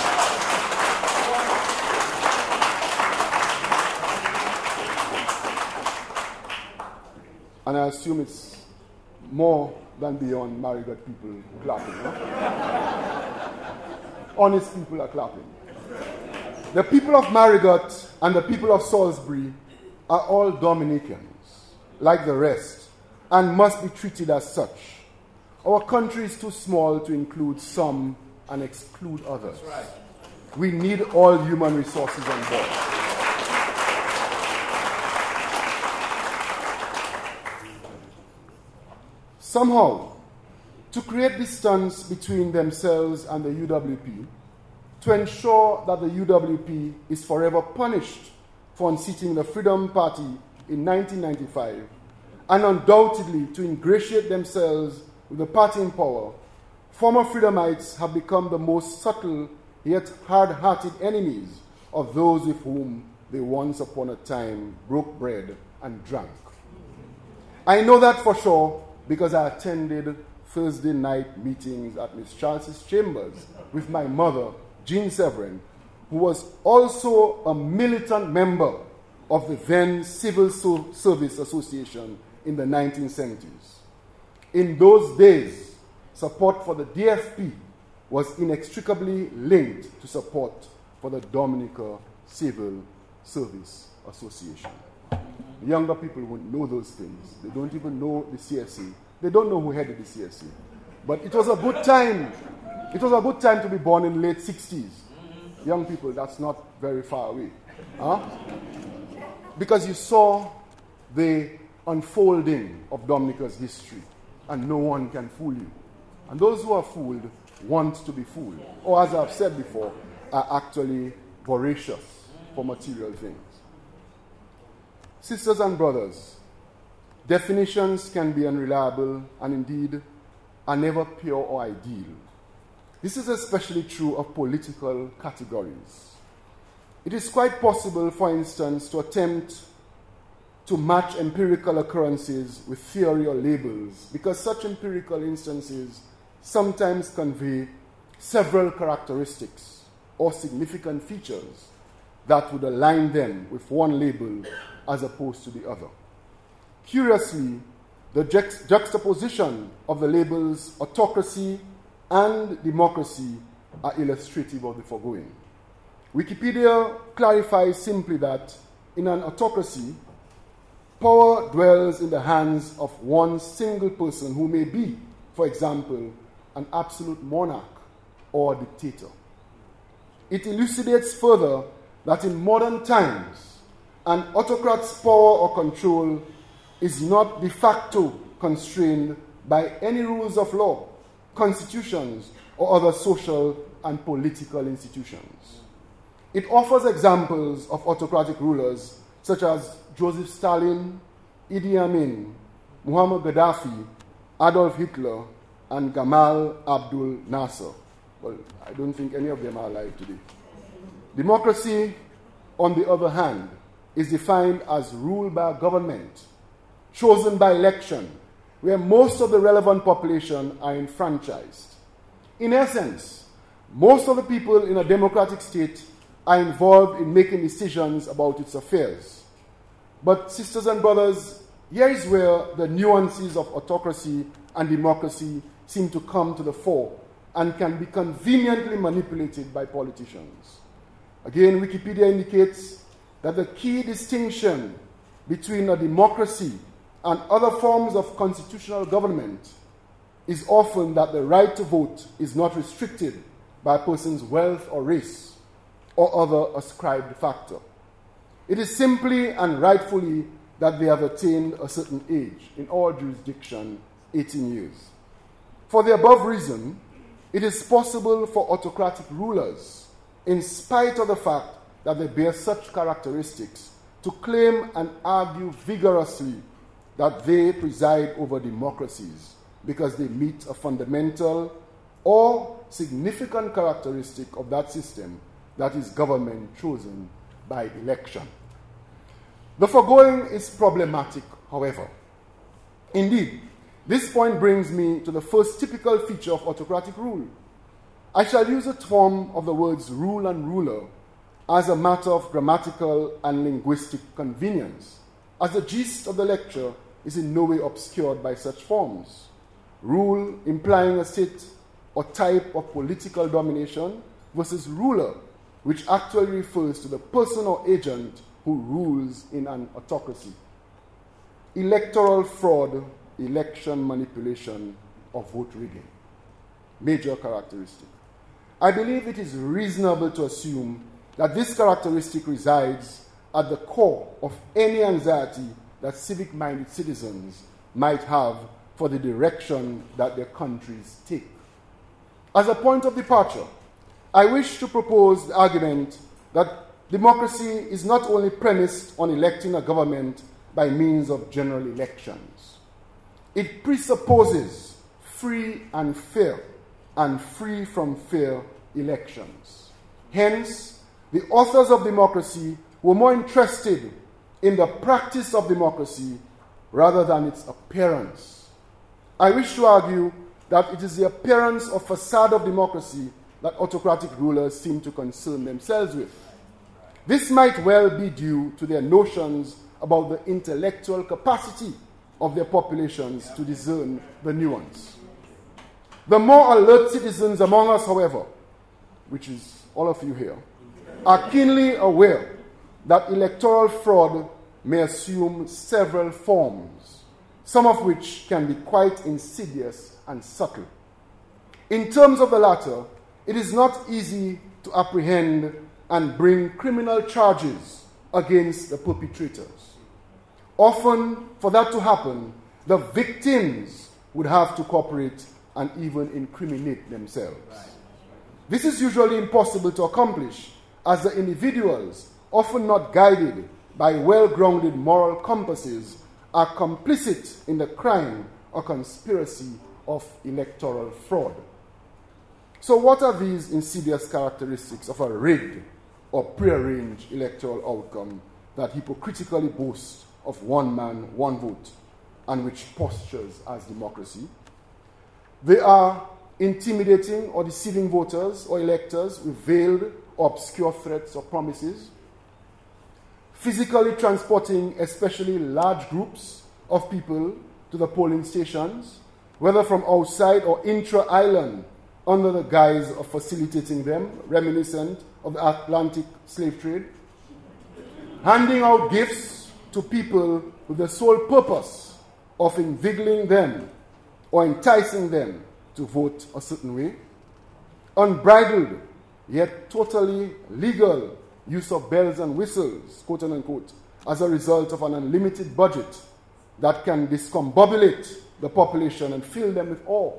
And I assume it's more than beyond Marigot people clapping. Huh? Honest people are clapping. The people of Marigot and the people of Salisbury are all Dominicans, like the rest, and must be treated as such. Our country is too small to include some and exclude others. That's right. We need all human resources on board. Somehow, to create distance between themselves and the U W P, to ensure that the U W P is forever punished for unseating the Freedom Party in nineteen ninety-five, and undoubtedly to ingratiate themselves with the party in power, former Freedomites have become the most subtle yet hard-hearted enemies of those with whom they once upon a time broke bread and drank. I know that for sure because I attended Thursday night meetings at Miss Charles's chambers with my mother, Jean Severin, who was also a militant member of the then Civil so- Service Association in the nineteen seventies. In those days, support for the D F P was inextricably linked to support for the Dominica Civil Service Association. The younger people wouldn't know those things. They don't even know the C S A. They don't know who headed the C S A. But it was a good time. It was a good time to be born in the late sixties. Young people, that's not very far away. Huh? Because you saw the unfolding of Dominica's history, and no one can fool you. And those who are fooled want to be fooled, or as I've said before, are actually voracious for material things. Sisters and brothers, definitions can be unreliable and indeed are never pure or ideal. This is especially true of political categories. It is quite possible, for instance, to attempt to match empirical occurrences with theory or labels, because such empirical instances sometimes convey several characteristics or significant features that would align them with one label as opposed to the other. Curiously, the juxt- juxtaposition of the labels autocracy and democracy are illustrative of the foregoing. Wikipedia clarifies simply that in an autocracy, power dwells in the hands of one single person who may be, for example, an absolute monarch or dictator. It elucidates further that in modern times, an autocrat's power or control is not de facto constrained by any rules of law, constitutions, or other social and political institutions. It offers examples of autocratic rulers such as Joseph Stalin, Idi Amin, Muammar Gaddafi, Adolf Hitler, and Gamal Abdel Nasser. Well, I don't think any of them are alive today. Democracy, on the other hand, is defined as rule by a government, chosen by election, where most of the relevant population are enfranchised. In essence, most of the people in a democratic state are involved in making decisions about its affairs. But sisters and brothers, here is where the nuances of autocracy and democracy seem to come to the fore and can be conveniently manipulated by politicians. Again, Wikipedia indicates that the key distinction between a democracy and other forms of constitutional government is often that the right to vote is not restricted by a person's wealth or race or other ascribed factor. It is simply and rightfully that they have attained a certain age, in our jurisdiction, eighteen years. For the above reason, it is possible for autocratic rulers, in spite of the fact that they bear such characteristics, to claim and argue vigorously that they preside over democracies because they meet a fundamental or significant characteristic of that system, that is government chosen by election. The foregoing is problematic, however. Indeed, this point brings me to the first typical feature of autocratic rule. I shall use a form of the words rule and ruler as a matter of grammatical and linguistic convenience, as the gist of the lecture is in no way obscured by such forms. Rule implying a state or type of political domination versus ruler, which actually refers to the person or agent who rules in an autocracy. Electoral fraud, election manipulation, or vote rigging. Major characteristic. I believe it is reasonable to assume that this characteristic resides at the core of any anxiety that civic-minded citizens might have for the direction that their countries take. As a point of departure, I wish to propose the argument that democracy is not only premised on electing a government by means of general elections. It presupposes free and fair and free from fear elections. Hence, the authors of democracy were more interested in the practice of democracy rather than its appearance. I wish to argue that it is the appearance or facade of democracy that autocratic rulers seem to concern themselves with. This might well be due to their notions about the intellectual capacity of their populations to discern the nuance. The more alert citizens among us, however, which is all of you here, are keenly aware that electoral fraud may assume several forms, some of which can be quite insidious and subtle. In terms of the latter, it is not easy to apprehend and bring criminal charges against the perpetrators. Often, for that to happen, the victims would have to cooperate and even incriminate themselves. Right. This is usually impossible to accomplish, as the individuals, often not guided by well-grounded moral compasses, are complicit in the crime or conspiracy of electoral fraud. So what are these insidious characteristics of a rigged or prearranged electoral outcome that hypocritically boasts of one man, one vote, and which postures as democracy? They are intimidating or deceiving voters or electors with veiled or obscure threats or promises, physically transporting especially large groups of people to the polling stations, whether from outside or intra-island, under the guise of facilitating them, reminiscent of the Atlantic slave trade, handing out gifts to people with the sole purpose of invigilating them or enticing them to vote a certain way, unbridled yet totally legal use of bells and whistles, quote unquote, as a result of an unlimited budget that can discombobulate the population and fill them with awe.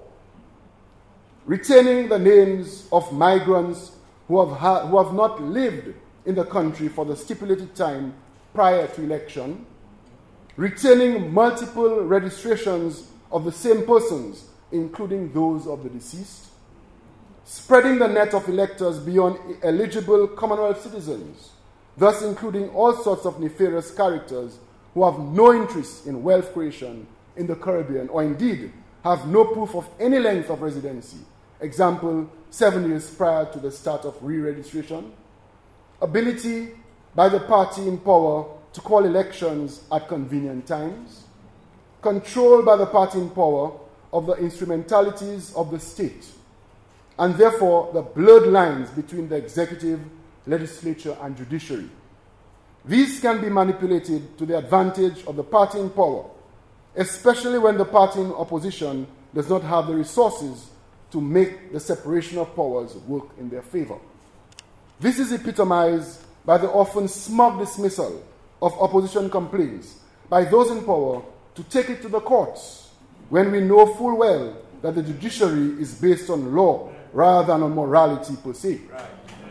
Retaining the names of migrants who have, ha- who have not lived in the country for the stipulated time prior to election, retaining multiple registrations of the same persons, including those of the deceased, spreading the net of electors beyond eligible Commonwealth citizens, thus including all sorts of nefarious characters who have no interest in wealth creation in the Caribbean, or indeed have no proof of any length of residency, example, seven years prior to the start of re-registration, ability by the party in power to call elections at convenient times, control by the party in power of the instrumentalities of the state, and therefore the blurred lines between the executive, legislature, and judiciary. These can be manipulated to the advantage of the party in power, especially when the party in opposition does not have the resources to make the separation of powers work in their favor. This is epitomized by the often smug dismissal of opposition complaints by those in power to take it to the courts, when we know full well that the judiciary is based on law rather than on morality per se. Right.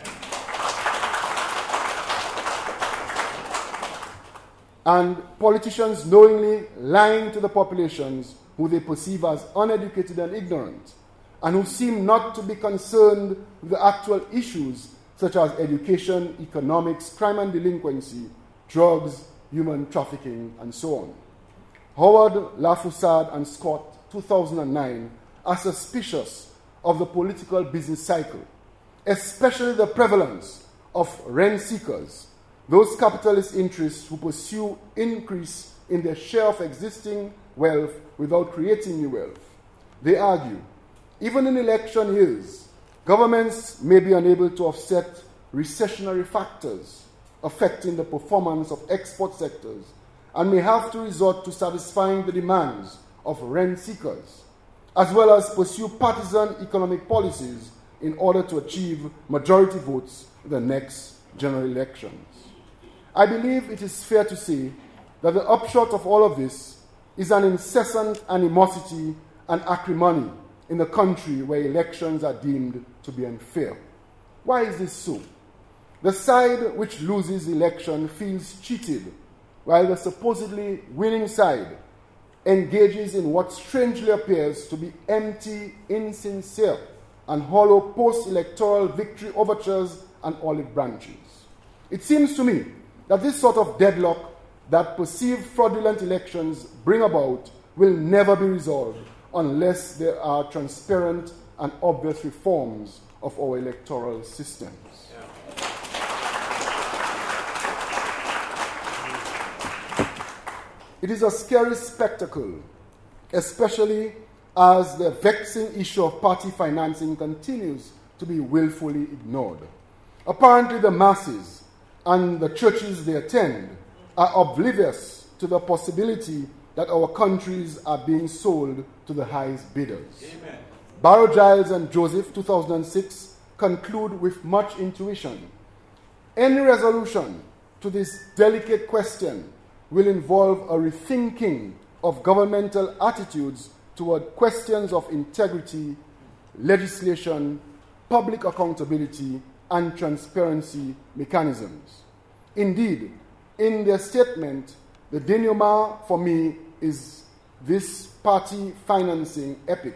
And politicians knowingly lying to the populations who they perceive as uneducated and ignorant, and who seem not to be concerned with the actual issues such as education, economics, crime and delinquency, drugs, human trafficking, and so on. Howard, Lafoussard, and Scott, two thousand nine, are suspicious of the political business cycle, especially the prevalence of rent seekers, those capitalist interests who pursue increase in their share of existing wealth without creating new wealth. They argue, even in election years, governments may be unable to offset recessionary factors affecting the performance of export sectors and may have to resort to satisfying the demands of rent seekers, as well as pursue partisan economic policies in order to achieve majority votes in the next general elections. I believe it is fair to say that the upshot of all of this is an incessant animosity and acrimony in the country where elections are deemed to be unfair. Why is this so? The side which loses the election feels cheated, while the supposedly winning side engages in what strangely appears to be empty, insincere, and hollow post-electoral victory overtures and olive branches. It seems to me that this sort of deadlock that perceived fraudulent elections bring about will never be resolved unless there are transparent and obvious reforms of our electoral systems. Yeah. It is a scary spectacle, especially as the vexing issue of party financing continues to be willfully ignored. Apparently, the masses and the churches they attend are oblivious to the possibility that our countries are being sold to the highest bidders. Amen. Barrow, Giles, and Joseph, two thousand six, conclude with much intuition. Any resolution to this delicate question will involve a rethinking of governmental attitudes toward questions of integrity, legislation, public accountability, and transparency mechanisms. Indeed, in their statement, the denouement for me is this party financing epic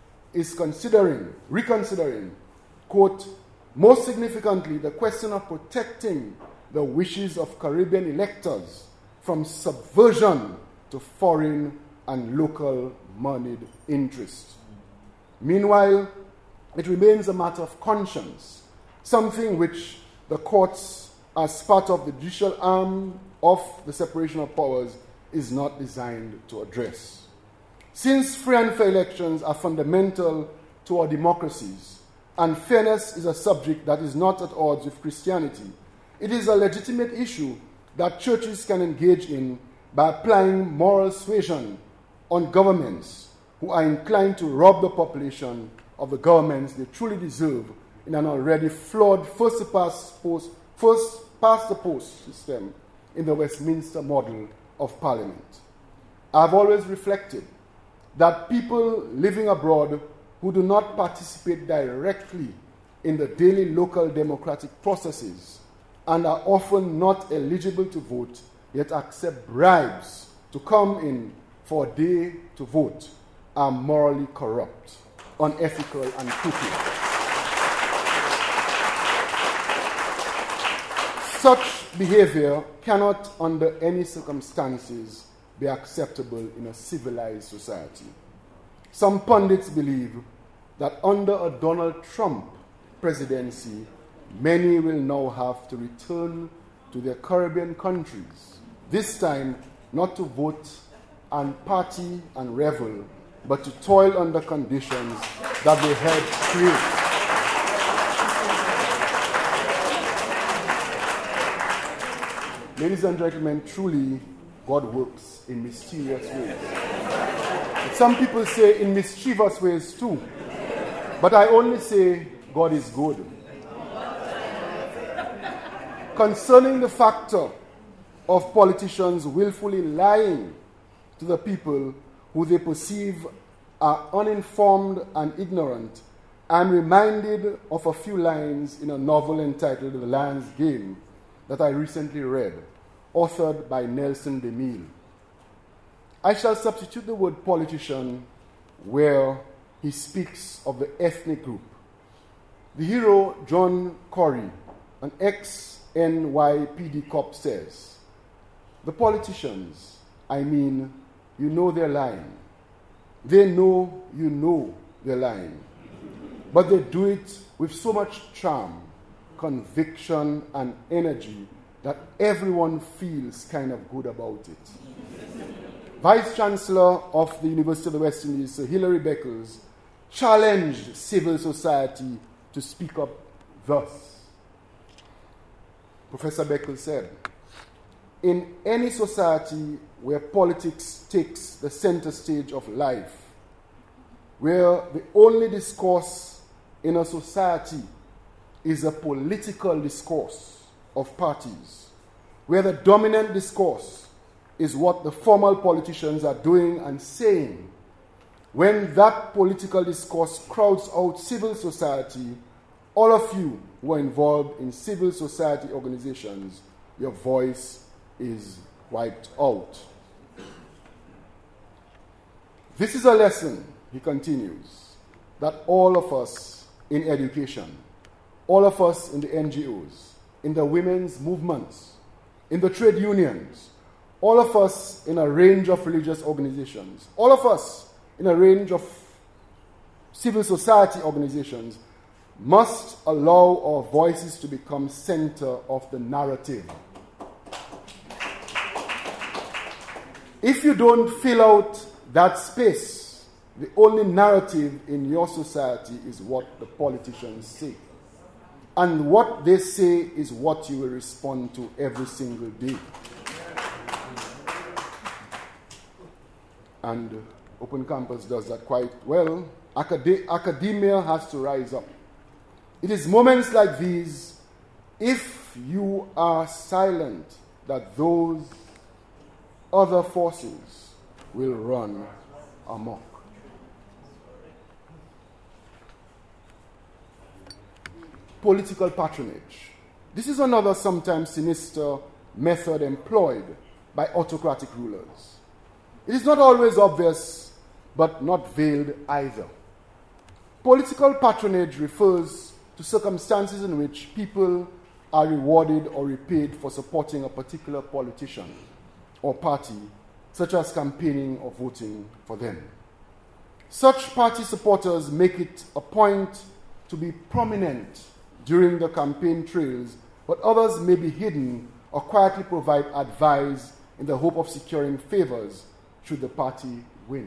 is considering, reconsidering, quote, most significantly, the question of protecting the wishes of Caribbean electors from subversion to foreign and local moneyed interests. Meanwhile, it remains a matter of conscience, something which the courts, as part of the judicial arm of the separation of powers, is not designed to address. Since free and fair elections are fundamental to our democracies, and fairness is a subject that is not at odds with Christianity, it is a legitimate issue that churches can engage in by applying moral suasion on governments who are inclined to rob the population of the governments they truly deserve in an already flawed first past post, first past the post system in the Westminster model of Parliament. I've always reflected that people living abroad who do not participate directly in the daily local democratic processes and are often not eligible to vote, yet accept bribes to come in for a day to vote, are morally corrupt, unethical, and crooked. Such behavior cannot, under any circumstances, be acceptable in a civilized society. Some pundits believe that under a Donald Trump presidency, many will now have to return to their Caribbean countries, this time not to vote and party and revel, but to toil under conditions that they helped create. Ladies and gentlemen, truly, God works in mysterious ways. But some people say in mischievous ways too. But I only say God is good. Concerning the factor of politicians willfully lying to the people who they perceive are uninformed and ignorant, I'm reminded of a few lines in a novel entitled The Lion's Game that I recently read, authored by Nelson DeMille. I shall substitute the word politician where he speaks of the ethnic group. The hero, John Corrie, an ex-N Y P D cop, says, "The politicians, I mean, you know they're lying. They know you know they're lying. But they do it with so much charm, conviction, and energy that everyone feels kind of good about it." Vice Chancellor of the University of the West Indies, Sir Hilary Beckles, challenged civil society to speak up thus. Professor Beckles said, "In any society where politics takes the center stage of life, where the only discourse in a society is a political discourse of parties, where the dominant discourse is what the formal politicians are doing and saying, when that political discourse crowds out civil society, all of you who are involved in civil society organizations, your voice is wiped out." This is a lesson, he continues, that all of us in education, all of us in the N G Os, in the women's movements, in the trade unions, all of us in a range of religious organizations, all of us in a range of civil society organizations must allow our voices to become center of the narrative. If you don't fill out that space, the only narrative in your society is what the politicians say. And what they say is what you will respond to every single day. And Open Campus does that quite well. Acad- academia has to rise up. It is moments like these, if you are silent, that those other forces will run amok. Political patronage. This is another sometimes sinister method employed by autocratic rulers. It is not always obvious, but not veiled either. Political patronage refers to circumstances in which people are rewarded or repaid for supporting a particular politician or party, such as campaigning or voting for them. Such party supporters make it a point to be prominent during the campaign trails, but others may be hidden or quietly provide advice in the hope of securing favors should the party win.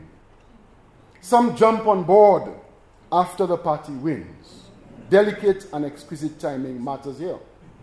Some jump on board after the party wins. Delicate and exquisite timing matters here.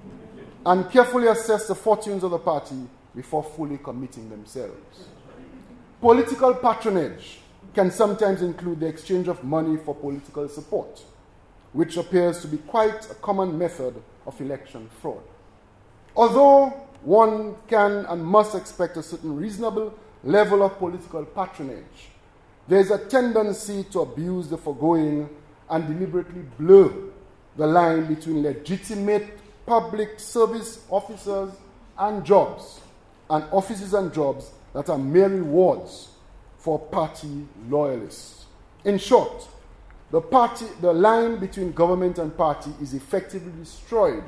And carefully assess the fortunes of the party before fully committing themselves. Political patronage can sometimes include the exchange of money for political support, which appears to be quite a common method of election fraud. Although one can and must expect a certain reasonable level of political patronage, there is a tendency to abuse the foregoing and deliberately blur the line between legitimate public service officers and jobs, and offices and jobs that are mere rewards for party loyalists. In short, the party, the line between government and party is effectively destroyed,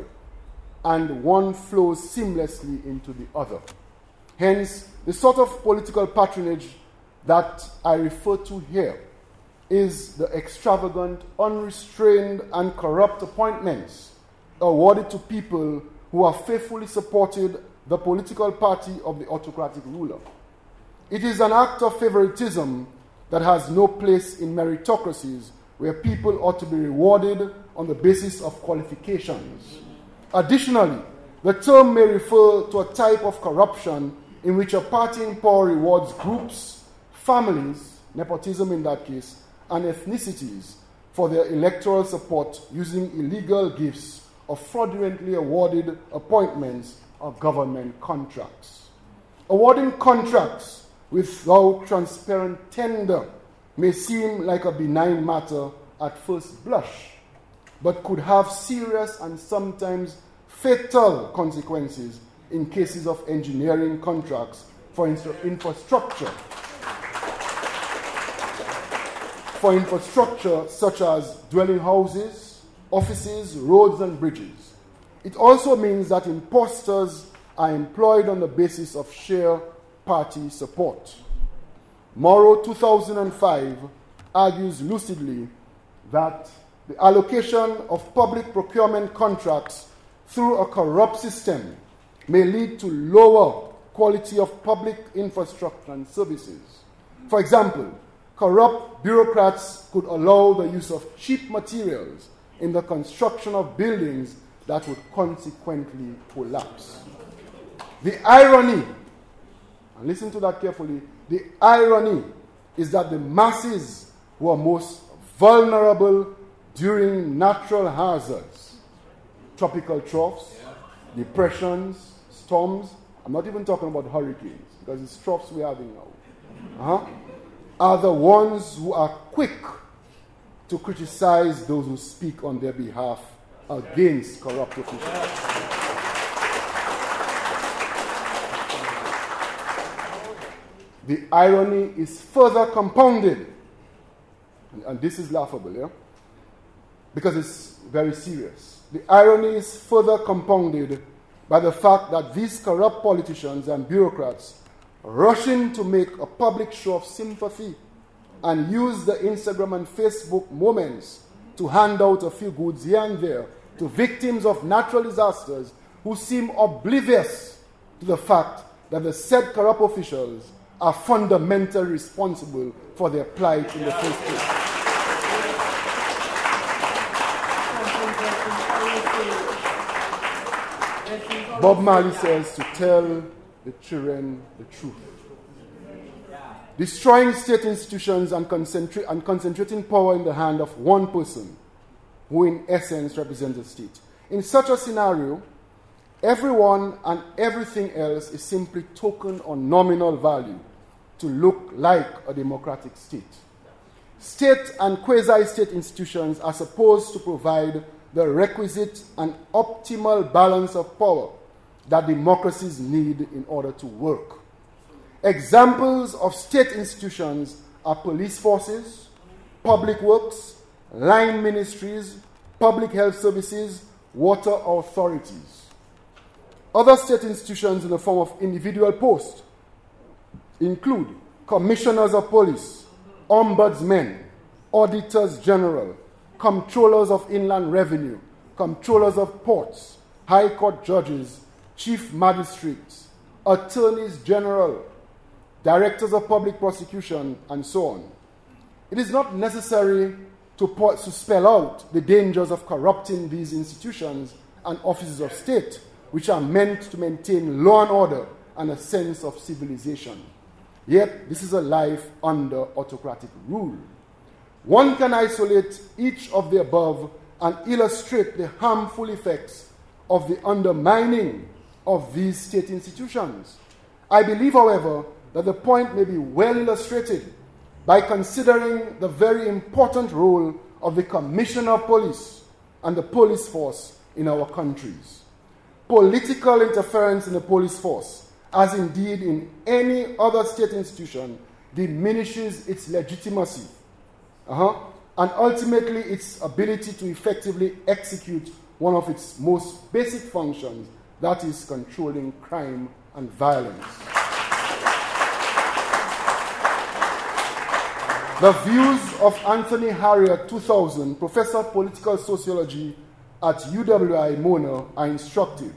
and one flows seamlessly into the other. Hence, the sort of political patronage that I refer to here is the extravagant, unrestrained, and corrupt appointments awarded to people who have faithfully supported the political party of the autocratic ruler. It is an act of favoritism that has no place in meritocracies where people ought to be rewarded on the basis of qualifications. Additionally, the term may refer to a type of corruption in which a party in power rewards groups, families, nepotism in that case, and ethnicities for their electoral support using illegal gifts or fraudulently awarded appointments or government contracts. Awarding contracts without transparent tender may seem like a benign matter at first blush, but could have serious and sometimes fatal consequences in cases of engineering contracts for infrastructure. For infrastructure such as dwelling houses, offices, roads, and bridges. It also means that impostors are employed on the basis of sheer party support. Morrow two thousand five argues lucidly that the allocation of public procurement contracts through a corrupt system may lead to lower quality of public infrastructure and services. For example, corrupt bureaucrats could allow the use of cheap materials in the construction of buildings that would consequently collapse. The irony, and listen to that carefully, the irony is that the masses who are most vulnerable during natural hazards, tropical troughs, depressions, storms, I'm not even talking about hurricanes, because it's troughs we're having now, uh-huh, are the ones who are quick to criticize those who speak on their behalf against corrupt officials. The irony is further compounded, and, and this is laughable, yeah? Because it's very serious. The irony is further compounded by the fact that these corrupt politicians and bureaucrats rushing to make a public show of sympathy and use the Instagram and Facebook moments to hand out a few goods here and there to victims of natural disasters who seem oblivious to the fact that the said corrupt officials are fundamentally responsible for their plight in the first place. Bob Marley says to tell the children the truth. Destroying state institutions and, concentra- and concentrating power in the hand of one person, who in essence represents the state. In such a scenario, everyone and everything else is simply token or nominal value to look like a democratic state. State and quasi-state institutions are supposed to provide the requisite and optimal balance of power that democracies need in order to work. Examples of state institutions are police forces, public works, line ministries, public health services, water authorities. Other state institutions in the form of individual posts include commissioners of police, ombudsmen, auditors general, comptrollers of inland revenue, comptrollers of ports, high court judges, chief magistrates, attorneys general, directors of public prosecution, and so on. It is not necessary to, po- to spell out the dangers of corrupting these institutions and offices of state, which are meant to maintain law and order and a sense of civilization. Yet, this is a life under autocratic rule. One can isolate each of the above and illustrate the harmful effects of the undermining of these state institutions. I believe, however, that the point may be well illustrated by considering the very important role of the Commissioner of Police and the police force in our countries. Political interference in the police force, as indeed in any other state institution, diminishes its legitimacy uh-huh, and ultimately its ability to effectively execute one of its most basic functions, that is controlling crime and violence. The views of Anthony Harriott, two thousand, Professor of Political Sociology at U W I Mona, are instructive.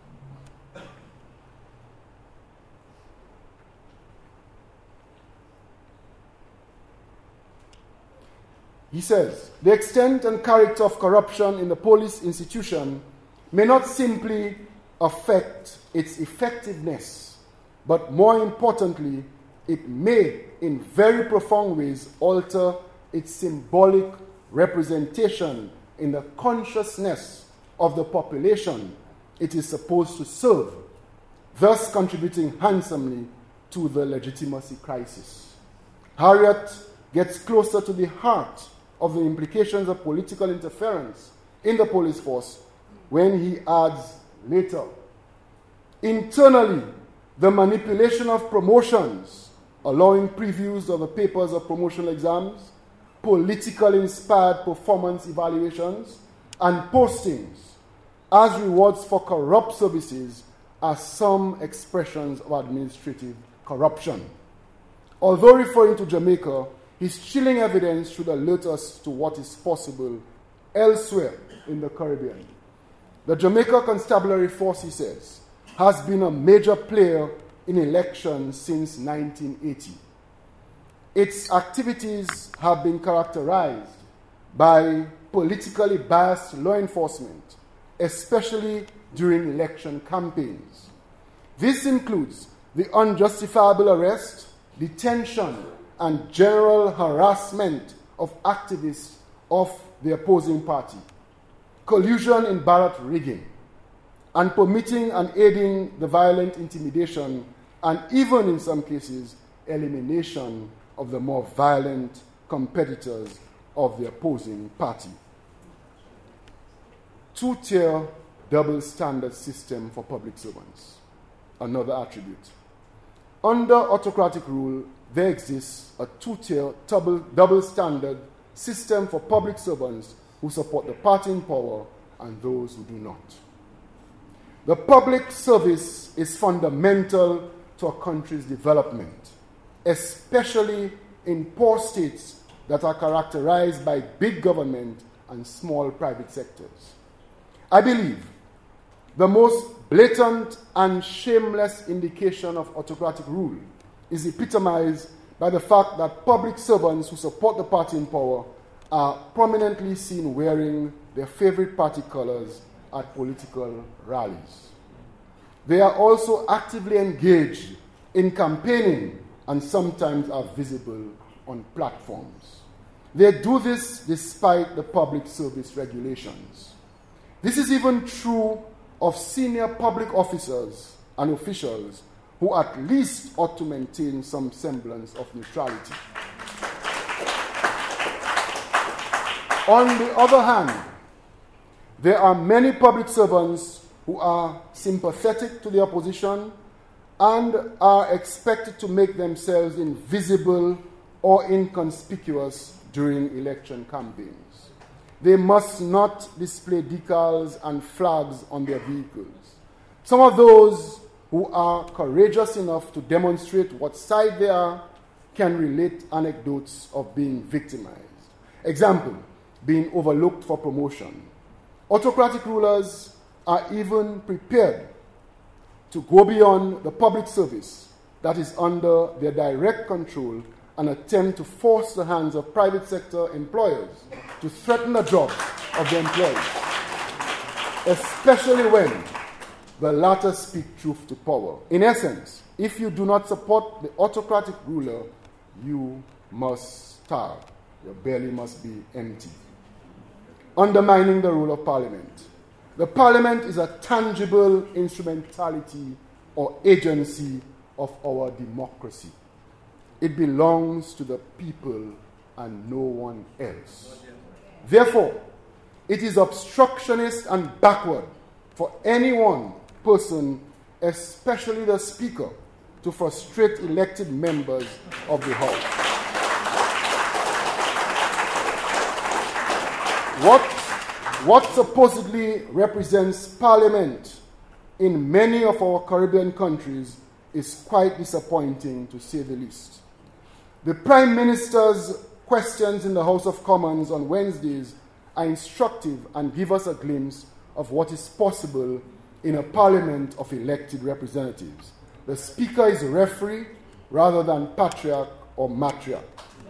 He says, the extent and character of corruption in the police institution may not simply affect its effectiveness, but more importantly, it may, in very profound ways, alter its symbolic representation in the consciousness of the population it is supposed to serve, thus contributing handsomely to the legitimacy crisis. Harriot gets closer to the heart of the implications of political interference in the police force when he adds later, internally, the manipulation of promotions, allowing previews of the papers of promotional exams, politically inspired performance evaluations, and postings as rewards for corrupt services are some expressions of administrative corruption. Although referring to Jamaica, his chilling evidence should alert us to what is possible elsewhere in the Caribbean. The Jamaica Constabulary Force, he says, has been a major player in elections since nineteen eighty. Its activities have been characterized by politically biased law enforcement, especially during election campaigns. This includes the unjustifiable arrest, detention, and general harassment of activists of the opposing party, collusion in ballot rigging, and permitting and aiding the violent intimidation and even in some cases elimination of the more violent competitors of the opposing party. Two-tier double standard system for public servants, another attribute. Under autocratic rule, there exists a two-tier double, double standard system for public servants who support the party in power and those who do not. The public service is fundamental to a country's development, especially in poor states that are characterized by big government and small private sectors. I believe the most blatant and shameless indication of autocratic rule is epitomized by the fact that public servants who support the party in power are prominently seen wearing their favorite party colors at political rallies. They are also actively engaged in campaigning and sometimes are visible on platforms. They do this despite the public service regulations. This is even true of senior public officers and officials who at least ought to maintain some semblance of neutrality. On the other hand, there are many public servants who are sympathetic to the opposition and are expected to make themselves invisible or inconspicuous during election campaigns. They must not display decals and flags on their vehicles. Some of those who are courageous enough to demonstrate what side they are can relate anecdotes of being victimized. Example, being overlooked for promotion. Autocratic rulers are even prepared to go beyond the public service that is under their direct control and attempt to force the hands of private sector employers to threaten the jobs of the employees, especially when the latter speak truth to power. In essence, if you do not support the autocratic ruler, you must starve. Your belly must be empty. Undermining the role of Parliament. The Parliament is a tangible instrumentality or agency of our democracy. It belongs to the people and no one else. Therefore, it is obstructionist and backward for any one person, especially the Speaker, to frustrate elected members of the House. What, what supposedly represents Parliament in many of our Caribbean countries is quite disappointing, to say the least. The Prime Minister's questions in the House of Commons on Wednesdays are instructive and give us a glimpse of what is possible in a parliament of elected representatives. The Speaker is a referee rather than patriarch or matriarch.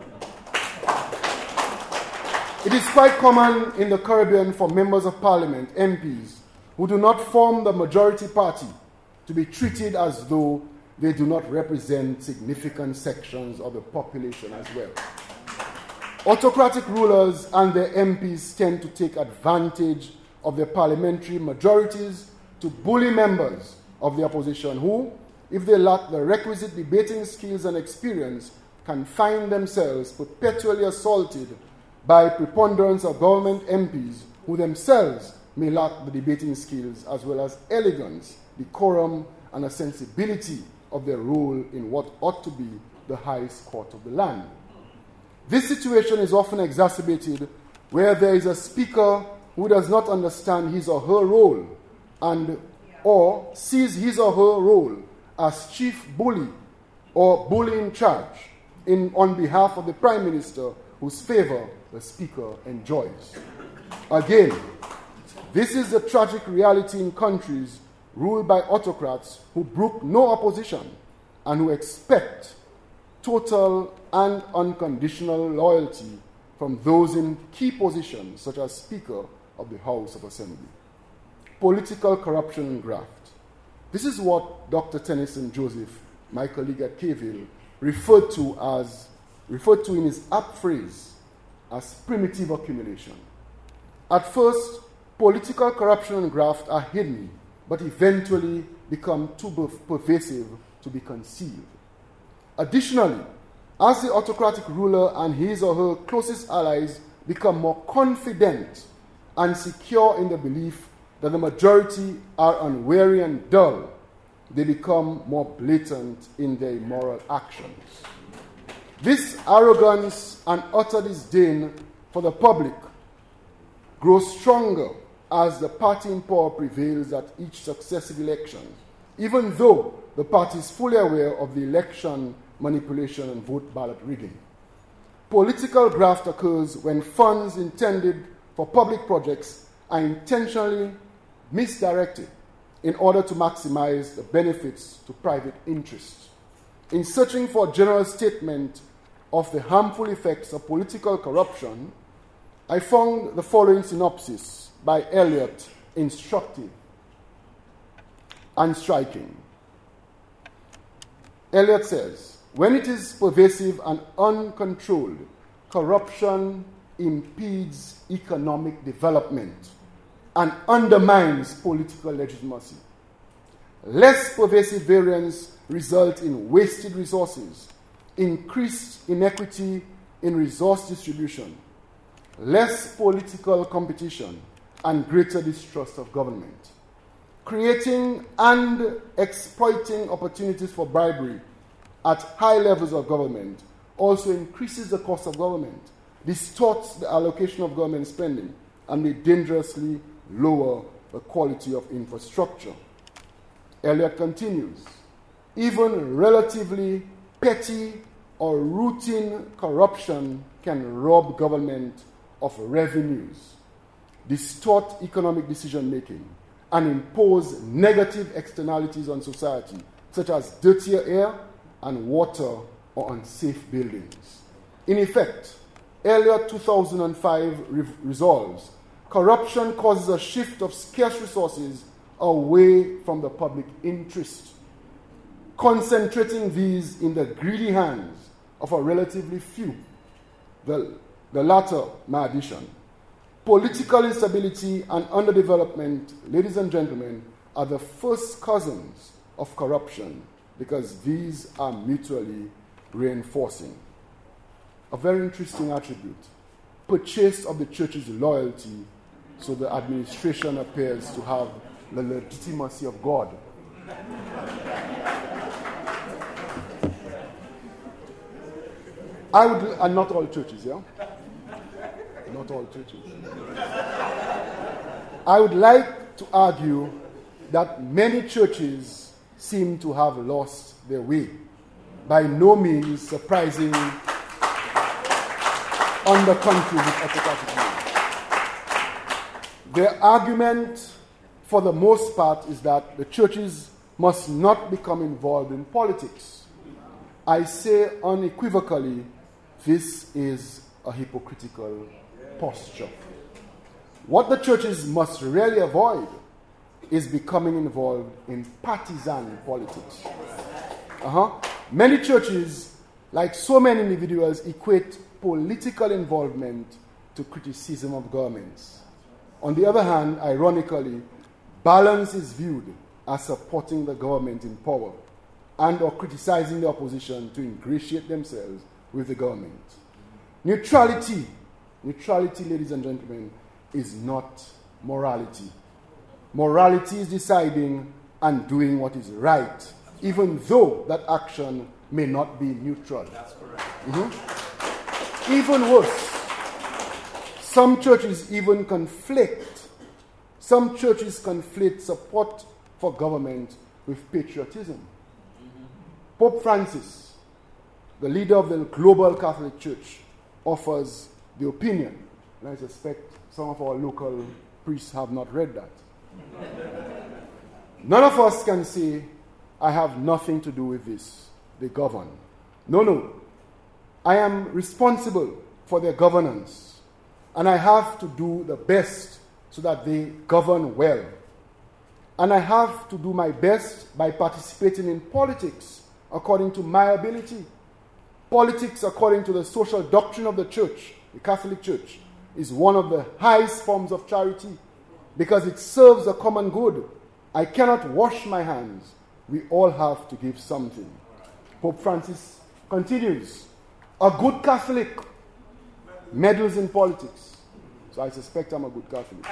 It is quite common in the Caribbean for members of Parliament, M Ps, who do not form the majority party, to be treated as though they do not represent significant sections of the population as well. Autocratic rulers and their M Ps tend to take advantage of their parliamentary majorities to bully members of the opposition who, if they lack the requisite debating skills and experience, can find themselves perpetually assaulted by preponderance of government M Ps who themselves may lack the debating skills as well as elegance, decorum, and a sensibility of their role in what ought to be the highest court of the land. This situation is often exacerbated where there is a speaker who does not understand his or her role and or sees his or her role as chief bully or bully in charge in, on behalf of the Prime Minister whose favor the speaker enjoys. Again, this is the tragic reality in countries ruled by autocrats who brook no opposition and who expect total and unconditional loyalty from those in key positions, such as Speaker of the House of Assembly. Political corruption and graft. This is what Doctor Tennyson Joseph, my colleague at K V I L, referred to as referred to in his apt phrase as primitive accumulation. At first, political corruption and graft are hidden, but eventually become too pervasive to be concealed. Additionally, as the autocratic ruler and his or her closest allies become more confident and secure in the belief that the majority are unwary and dull, they become more blatant in their immoral actions. This arrogance and utter disdain for the public grows stronger as the party in power prevails at each successive election, even though the party is fully aware of the election manipulation and vote ballot rigging. Political graft occurs when funds intended for public projects are intentionally misdirected in order to maximize the benefits to private interests. In searching for a general statement of the harmful effects of political corruption, I found the following synopsis by Eliot instructive and striking. Eliot says, when it is pervasive and uncontrolled, corruption impedes economic development and undermines political legitimacy. Less pervasive variance results in wasted resources, increased inequity in resource distribution, less political competition, and greater distrust of government. Creating and exploiting opportunities for bribery at high levels of government also increases the cost of government, distorts the allocation of government spending, and may dangerously lower the quality of infrastructure. Eliot continues, even relatively petty or routine corruption can rob government of revenues, distort economic decision-making, and impose negative externalities on society, such as dirtier air and water or unsafe buildings. In effect, Eliot two thousand five re- resolves, corruption causes a shift of scarce resources away from the public interest, concentrating these in the greedy hands of a relatively few. The, the latter, my addition. Political instability and underdevelopment, ladies and gentlemen, are the first cousins of corruption because these are mutually reinforcing. A very interesting attribute. Purchase of the church's loyalty so the administration appears to have the legitimacy of God. I would, and not all churches, yeah? Not all churches. I would like to argue that many churches seem to have lost their way. By no means surprising on the country with autocratic rule. Their argument, for the most part, is that the churches must not become involved in politics. I say unequivocally, this is a hypocritical posture. What the churches must really avoid is becoming involved in partisan politics. Uh-huh. Many churches, like so many individuals, equate political involvement to criticism of governments. On the other hand, ironically, balance is viewed as supporting the government in power and or criticizing the opposition to ingratiate themselves with the government. Neutrality, neutrality, ladies and gentlemen, is not morality. Morality is deciding and doing what is right, even though that action may not be neutral. That's correct. Mm-hmm. Even worse, some churches even conflict. Some churches conflict support for government with patriotism. Mm-hmm. Pope Francis, the leader of the global Catholic Church, offers the opinion, and I suspect some of our local priests have not read that. None of us can say, I have nothing to do with this. They govern. No, no. I am responsible for their governance, and I have to do the best so that they govern well. And I have to do my best by participating in politics according to my ability. Politics, according to the social doctrine of the church, the Catholic Church, is one of the highest forms of charity because it serves a common good. I cannot wash my hands. We all have to give something. Pope Francis continues, a good Catholic meddles in politics. So I suspect I'm a good Catholic.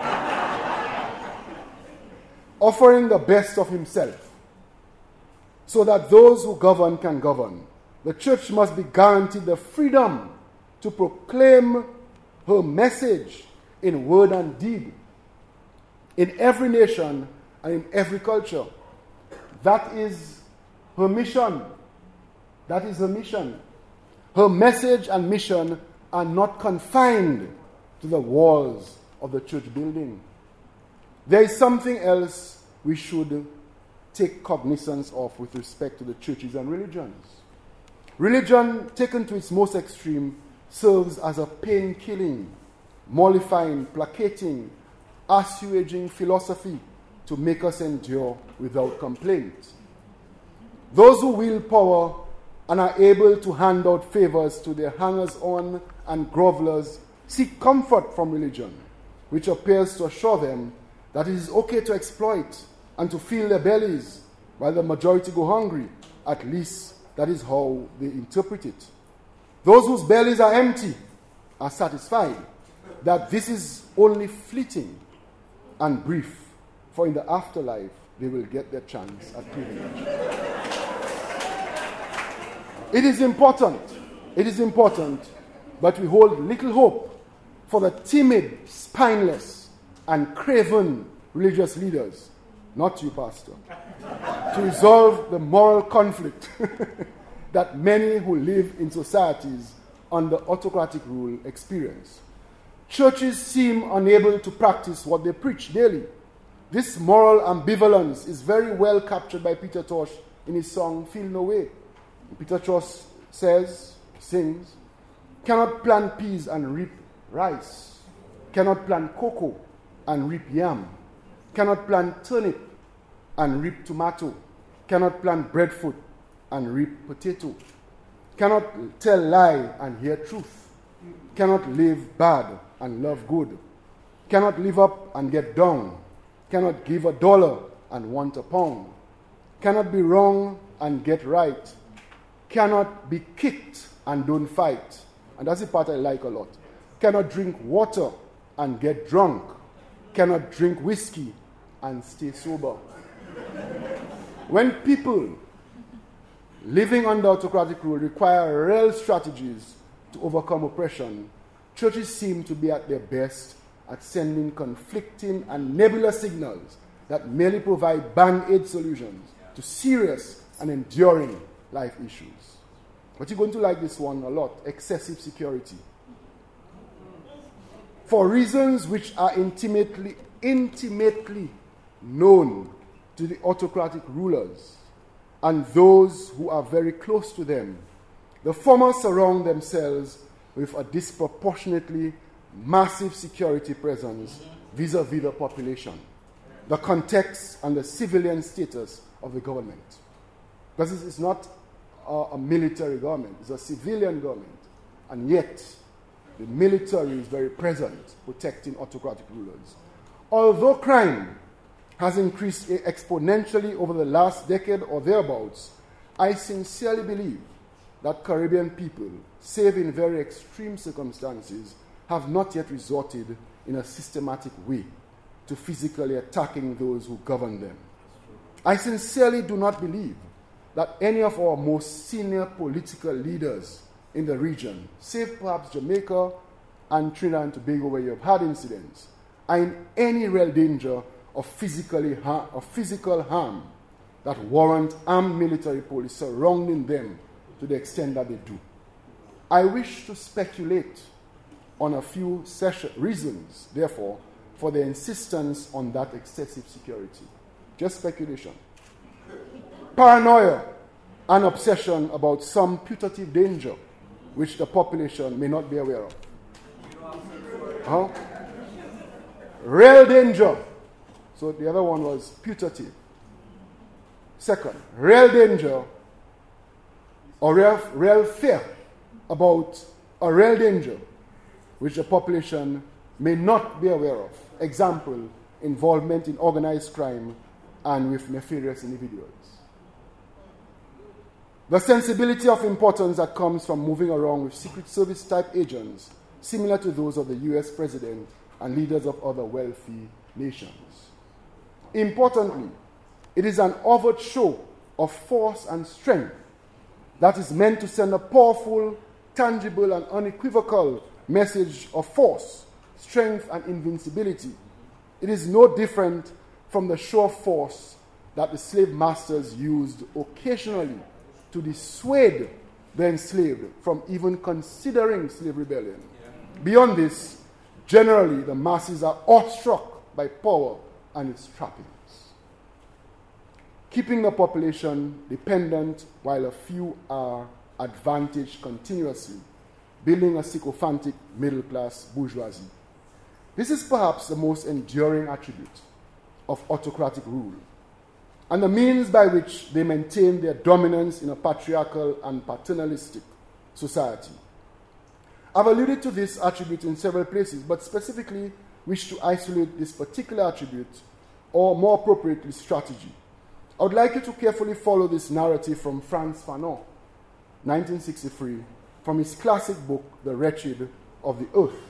Offering the best of himself so that those who govern can govern. The church must be guaranteed the freedom to proclaim her message in word and deed, in every nation and in every culture. That is her mission. That is her mission. Her message and mission are not confined to the walls of the church building. There is something else we should take cognizance of with respect to the churches and religions. Religion, taken to its most extreme, serves as a pain-killing, mollifying, placating, assuaging philosophy to make us endure without complaint. Those who wield power and are able to hand out favors to their hangers-on and grovelers seek comfort from religion, which appears to assure them that it is okay to exploit and to fill their bellies while the majority go hungry. At least that is how they interpret it. Those whose bellies are empty are satisfied that this is only fleeting and brief, for in the afterlife they will get their chance at privilege. It is important, it is important, but we hold little hope for the timid, spineless, and craven religious leaders, not you, Pastor, to resolve the moral conflict that many who live in societies under autocratic rule experience. Churches seem unable to practice what they preach daily. This moral ambivalence is very well captured by Peter Tosh in his song, Feel No Way. Peter Tosh says, sings, cannot plant peas and reap rice, cannot plant cocoa and reap yam, cannot plant turnip and reap tomato, cannot plant breadfruit and reap potato, cannot tell lie and hear truth, cannot live bad and love good, cannot live up and get down, cannot give a dollar and want a pound, cannot be wrong and get right, cannot be kicked and don't fight. And that's the part I like a lot. Cannot drink water and get drunk, cannot drink whiskey and stay sober. When people living under autocratic rule require real strategies to overcome oppression, churches seem to be at their best at sending conflicting and nebulous signals that merely provide band-aid solutions to serious and enduring life issues. But you're going to like this one a lot, excessive security. For reasons which are intimately, intimately known to the autocratic rulers and those who are very close to them, the former surround themselves with a disproportionately massive security presence vis-a-vis the population, the context and the civilian status of the government. Because it's not a, a military government, it's a civilian government. and yet the military is very present, protecting autocratic rulers. Although crime has increased exponentially over the last decade or thereabouts, I sincerely believe that Caribbean people, save in very extreme circumstances, have not yet resorted in a systematic way to physically attacking those who govern them. I sincerely do not believe that any of our most senior political leaders in the region, save perhaps Jamaica and Trinidad and Tobago, where you have had incidents, are in any real danger of, physically ha- of physical harm that warrant armed military police surrounding them to the extent that they do. I wish to speculate on a few session- reasons, therefore, for the insistence on that excessive security. Just speculation. Paranoia and obsession about some putative danger which the population may not be aware of. Huh? Real danger. So the other one was putative. Second, real danger or real, real fear about a real danger which the population may not be aware of. Example, involvement in organized crime and with nefarious individuals. The sensibility of importance that comes from moving around with Secret Service type agents similar to those of the U S President and leaders of other wealthy nations. Importantly, it is an overt show of force and strength that is meant to send a powerful, tangible, and unequivocal message of force, strength, and invincibility. It is no different from the show of force that the slave masters used occasionally to dissuade the enslaved from even considering slave rebellion. Yeah. Beyond this, generally the masses are awestruck by power and its trappings. Keeping the population dependent while a few are advantaged continuously, building a sycophantic middle-class bourgeoisie. This is perhaps the most enduring attribute of autocratic rule, and the means by which they maintain their dominance in a patriarchal and paternalistic society. I've alluded to this attribute in several places, but specifically wish to isolate this particular attribute, or more appropriately, strategy. I would like you to carefully follow this narrative from Frantz Fanon, nineteen sixty-three, from his classic book, The Wretched of the Earth.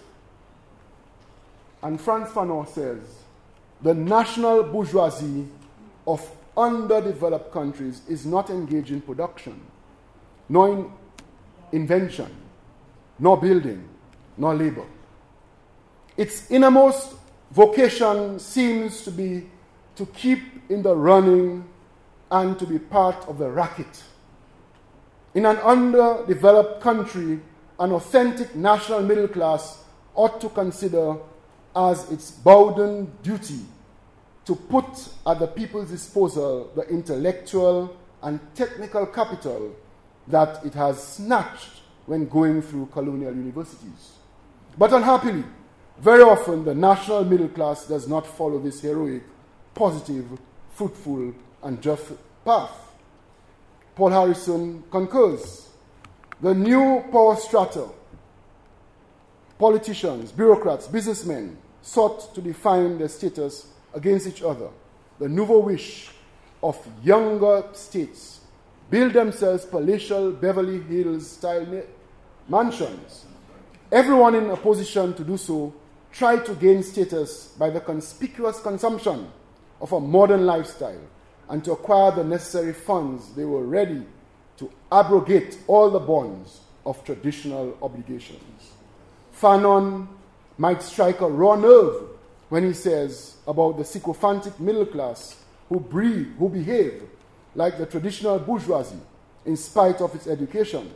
And Frantz Fanon says, the national bourgeoisie of underdeveloped countries is not engaged in production, nor in invention, nor building, nor labor. Its innermost vocation seems to be to keep in the running and to be part of the racket. In an underdeveloped country, an authentic national middle class ought to consider as its bounden duty to put at the people's disposal the intellectual and technical capital that it has snatched when going through colonial universities. But unhappily, very often the national middle class does not follow this heroic, positive, fruitful, and just path. Paul Harrison concurs. The new power strata, politicians, bureaucrats, businessmen, sought to define their status against each other. The nouveau wish of younger states build themselves palatial Beverly Hills-style mansions. Everyone in a position to do so tried to gain status by the conspicuous consumption of a modern lifestyle, and to acquire the necessary funds, they were ready to abrogate all the bonds of traditional obligations. Fanon might strike a raw nerve when he says about the sycophantic middle class who breathe, who behave like the traditional bourgeoisie in spite of its education.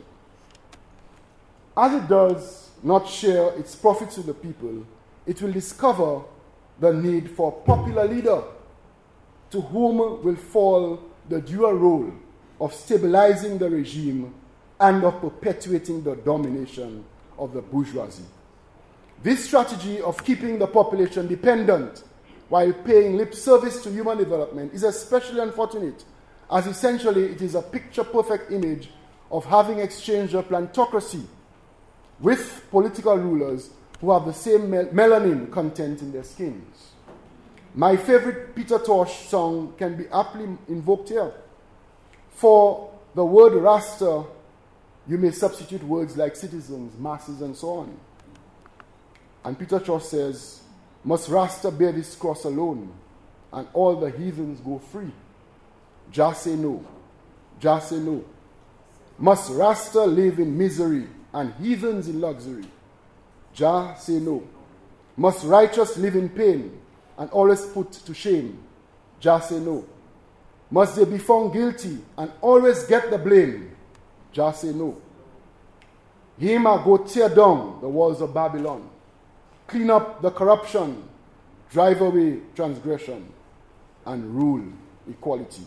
As it does not share its profits with the people, it will discover the need for a popular leader to whom will fall the dual role of stabilizing the regime and of perpetuating the domination of the bourgeoisie. This strategy of keeping the population dependent while paying lip service to human development is especially unfortunate, as essentially it is a picture-perfect image of having exchanged a plantocracy, with political rulers who have the same mel- melanin content in their skins. My favorite Peter Tosh song can be aptly invoked here. For the word Rasta, you may substitute words like citizens, masses, and so on. And Peter Tosh says, must Rasta bear this cross alone, and all the heathens go free? Jah say no. Jah say no. Must Rasta live in misery, and heathens in luxury? Jah say no. Must righteous live in pain, and always put to shame? Jah say no. Must they be found guilty, and always get the blame? Jah say no. Him a go tear down the walls of Babylon, clean up the corruption, drive away transgression, and rule equality.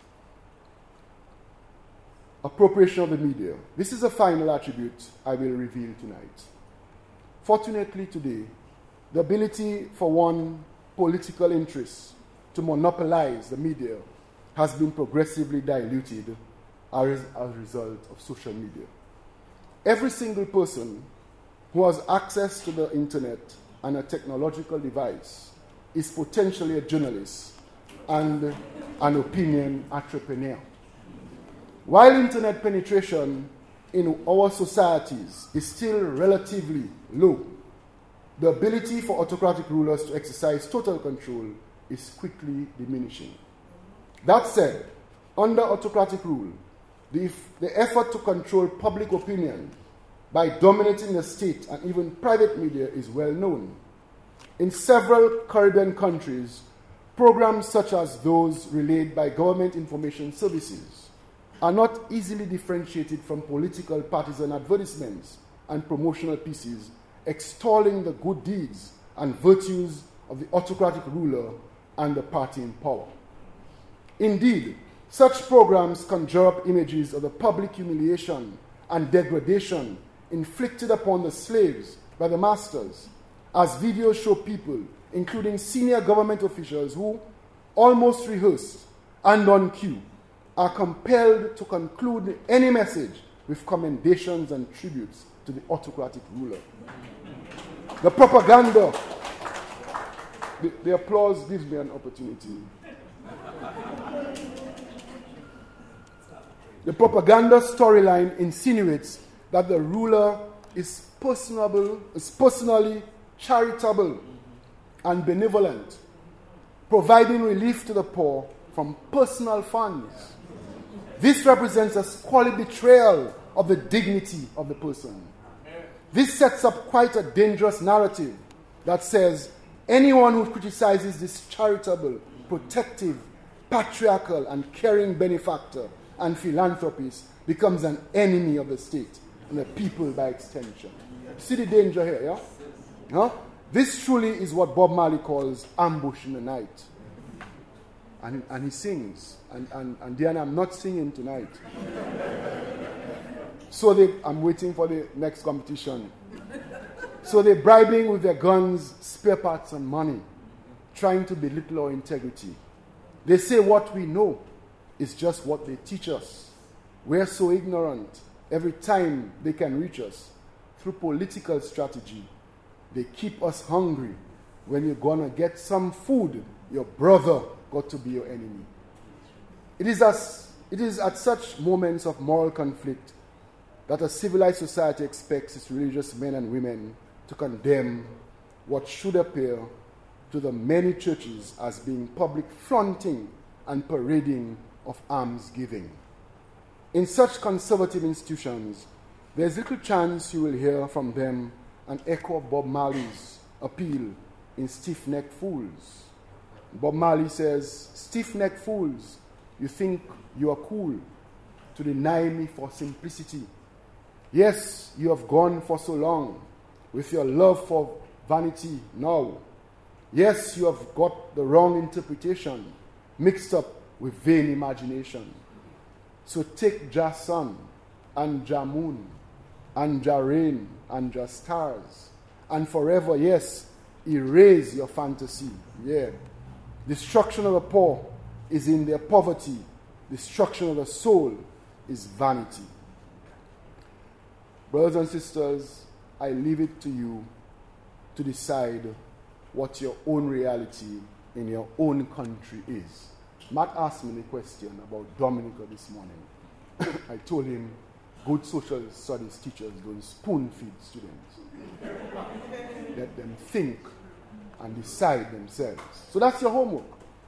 Appropriation of the media. This is a final attribute I will reveal tonight. Fortunately today, the ability for one political interest to monopolize the media has been progressively diluted as a result of social media. Every single person who has access to the internet and a technological device is potentially a journalist and an opinion entrepreneur. While internet penetration in our societies is still relatively low, the ability for autocratic rulers to exercise total control is quickly diminishing. That said, under autocratic rule, the, the effort to control public opinion by dominating the state and even private media is well known. In several Caribbean countries, programs such as those relayed by government information services are not easily differentiated from political partisan advertisements and promotional pieces extolling the good deeds and virtues of the autocratic ruler and the party in power. Indeed, such programs conjure up images of the public humiliation and degradation inflicted upon the slaves by the masters, as videos show people, including senior government officials who, almost rehearsed and on cue, are compelled to conclude any message with commendations and tributes to the autocratic ruler. The propaganda, the, the applause gives me an opportunity. The propaganda storyline insinuates that the ruler is personable, is personally charitable and benevolent, providing relief to the poor from personal funds. This represents a squalid betrayal of the dignity of the person. This sets up quite a dangerous narrative that says anyone who criticizes this charitable, protective, patriarchal, and caring benefactor and philanthropist becomes an enemy of the state and the people by extension. See the danger here, yeah? Huh? This truly is what Bob Marley calls ambush in the night. And, and he sings. And, and, and Diana, I'm not singing tonight. So they, I'm waiting for the next competition. So they're bribing with their guns, spare parts, and money, trying to belittle our integrity. They say what we know is just what they teach us. We're so ignorant. Every time they can reach us through political strategy, they keep us hungry. When you're going to get some food, your brother got to be your enemy. It is, as, it is at such moments of moral conflict that a civilized society expects its religious men and women to condemn what should appear to the many churches as being public flaunting and parading of almsgiving. In such conservative institutions, there is little chance you will hear from them an echo of Bob Marley's appeal in Stiff-Necked Fools. Bob Marley says, stiff-necked fools, you think you are cool to deny me for simplicity. Yes, you have gone for so long with your love for vanity now. Yes, you have got the wrong interpretation mixed up with vain imagination. So take Jah sun and Jah moon and Jah rain and Jah stars and forever, yes, erase your fantasy. Yeah. Destruction of the poor is in their poverty. Destruction of the soul is vanity. Brothers and sisters, I leave it to you to decide what your own reality in your own country is. Matt asked me the question about Dominica this morning. I told him, good social studies teachers don't spoon-feed students. Let them think and decide themselves. So that's your homework.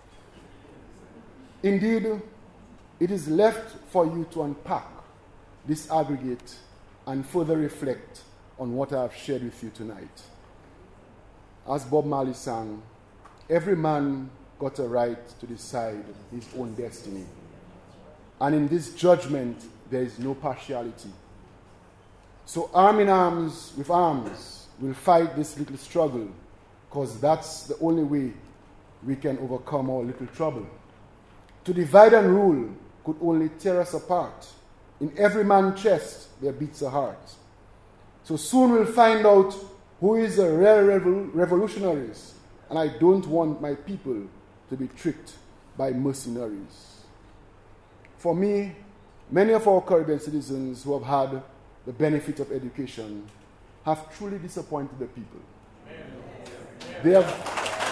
Indeed, it is left for you to unpack, disaggregate, and further reflect on what I have shared with you tonight. As Bob Marley sang, every man got a right to decide his own destiny. And in this judgment, there is no partiality. So arm in arms with arms, we'll fight this little struggle, because that's the only way we can overcome our little trouble. To divide and rule could only tear us apart. In every man's chest, there beats a heart. So soon we'll find out who is the real revol- revolutionaries, and I don't want my people to be tricked by mercenaries. For me, many of our Caribbean citizens who have had the benefit of education have truly disappointed the people. They have,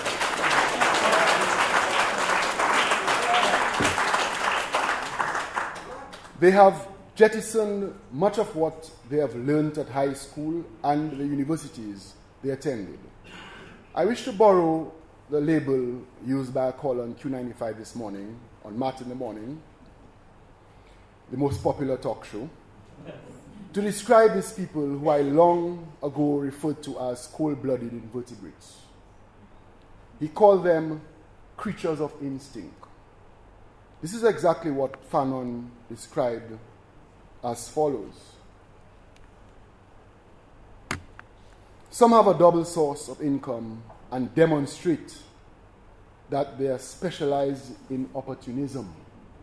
they have jettisoned much of what they have learned at high school and the universities they attended. I wish to borrow the label used by a caller on Q ninety-five this morning, on Matt in the Morning, the most popular talk show, to describe these people who I long ago referred to as cold-blooded invertebrates. He called them creatures of instinct. This is exactly what Fanon described as follows. Some have a double source of income and demonstrate that they are specialized in opportunism.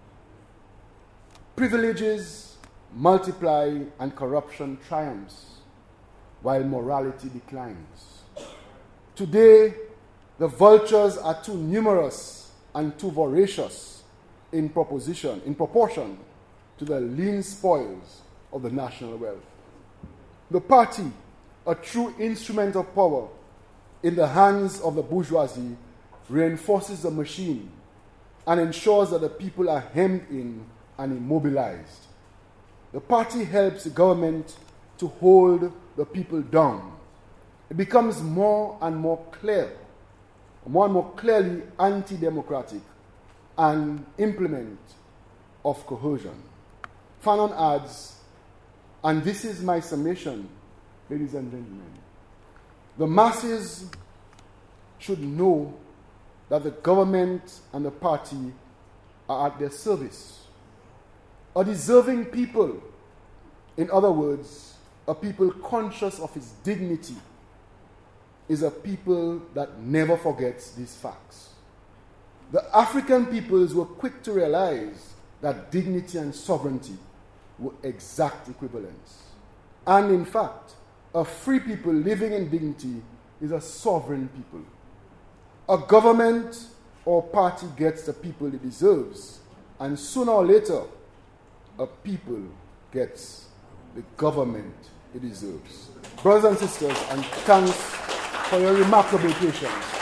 Privileges multiply and corruption triumphs, while morality declines. Today, the vultures are too numerous and too voracious in proposition, in proportion to the lean spoils of the national wealth. The party, a true instrument of power in the hands of the bourgeoisie, reinforces the machine and ensures that the people are hemmed in and immobilized. The party helps the government to hold the people down. It becomes more and more clear, more and more clearly anti-democratic, and implement of coercion. Fanon adds, and this is my summation, ladies and gentlemen, the masses should know that the government and the party are at their service. A deserving people, in other words, a people conscious of its dignity, is a people that never forgets these facts. The African peoples were quick to realize that dignity and sovereignty were exact equivalents. And in fact, a free people living in dignity is a sovereign people. A government or party gets the people it deserves, and sooner or later, a people gets the government it deserves. Brothers and sisters, and thanks for your remarkable patience.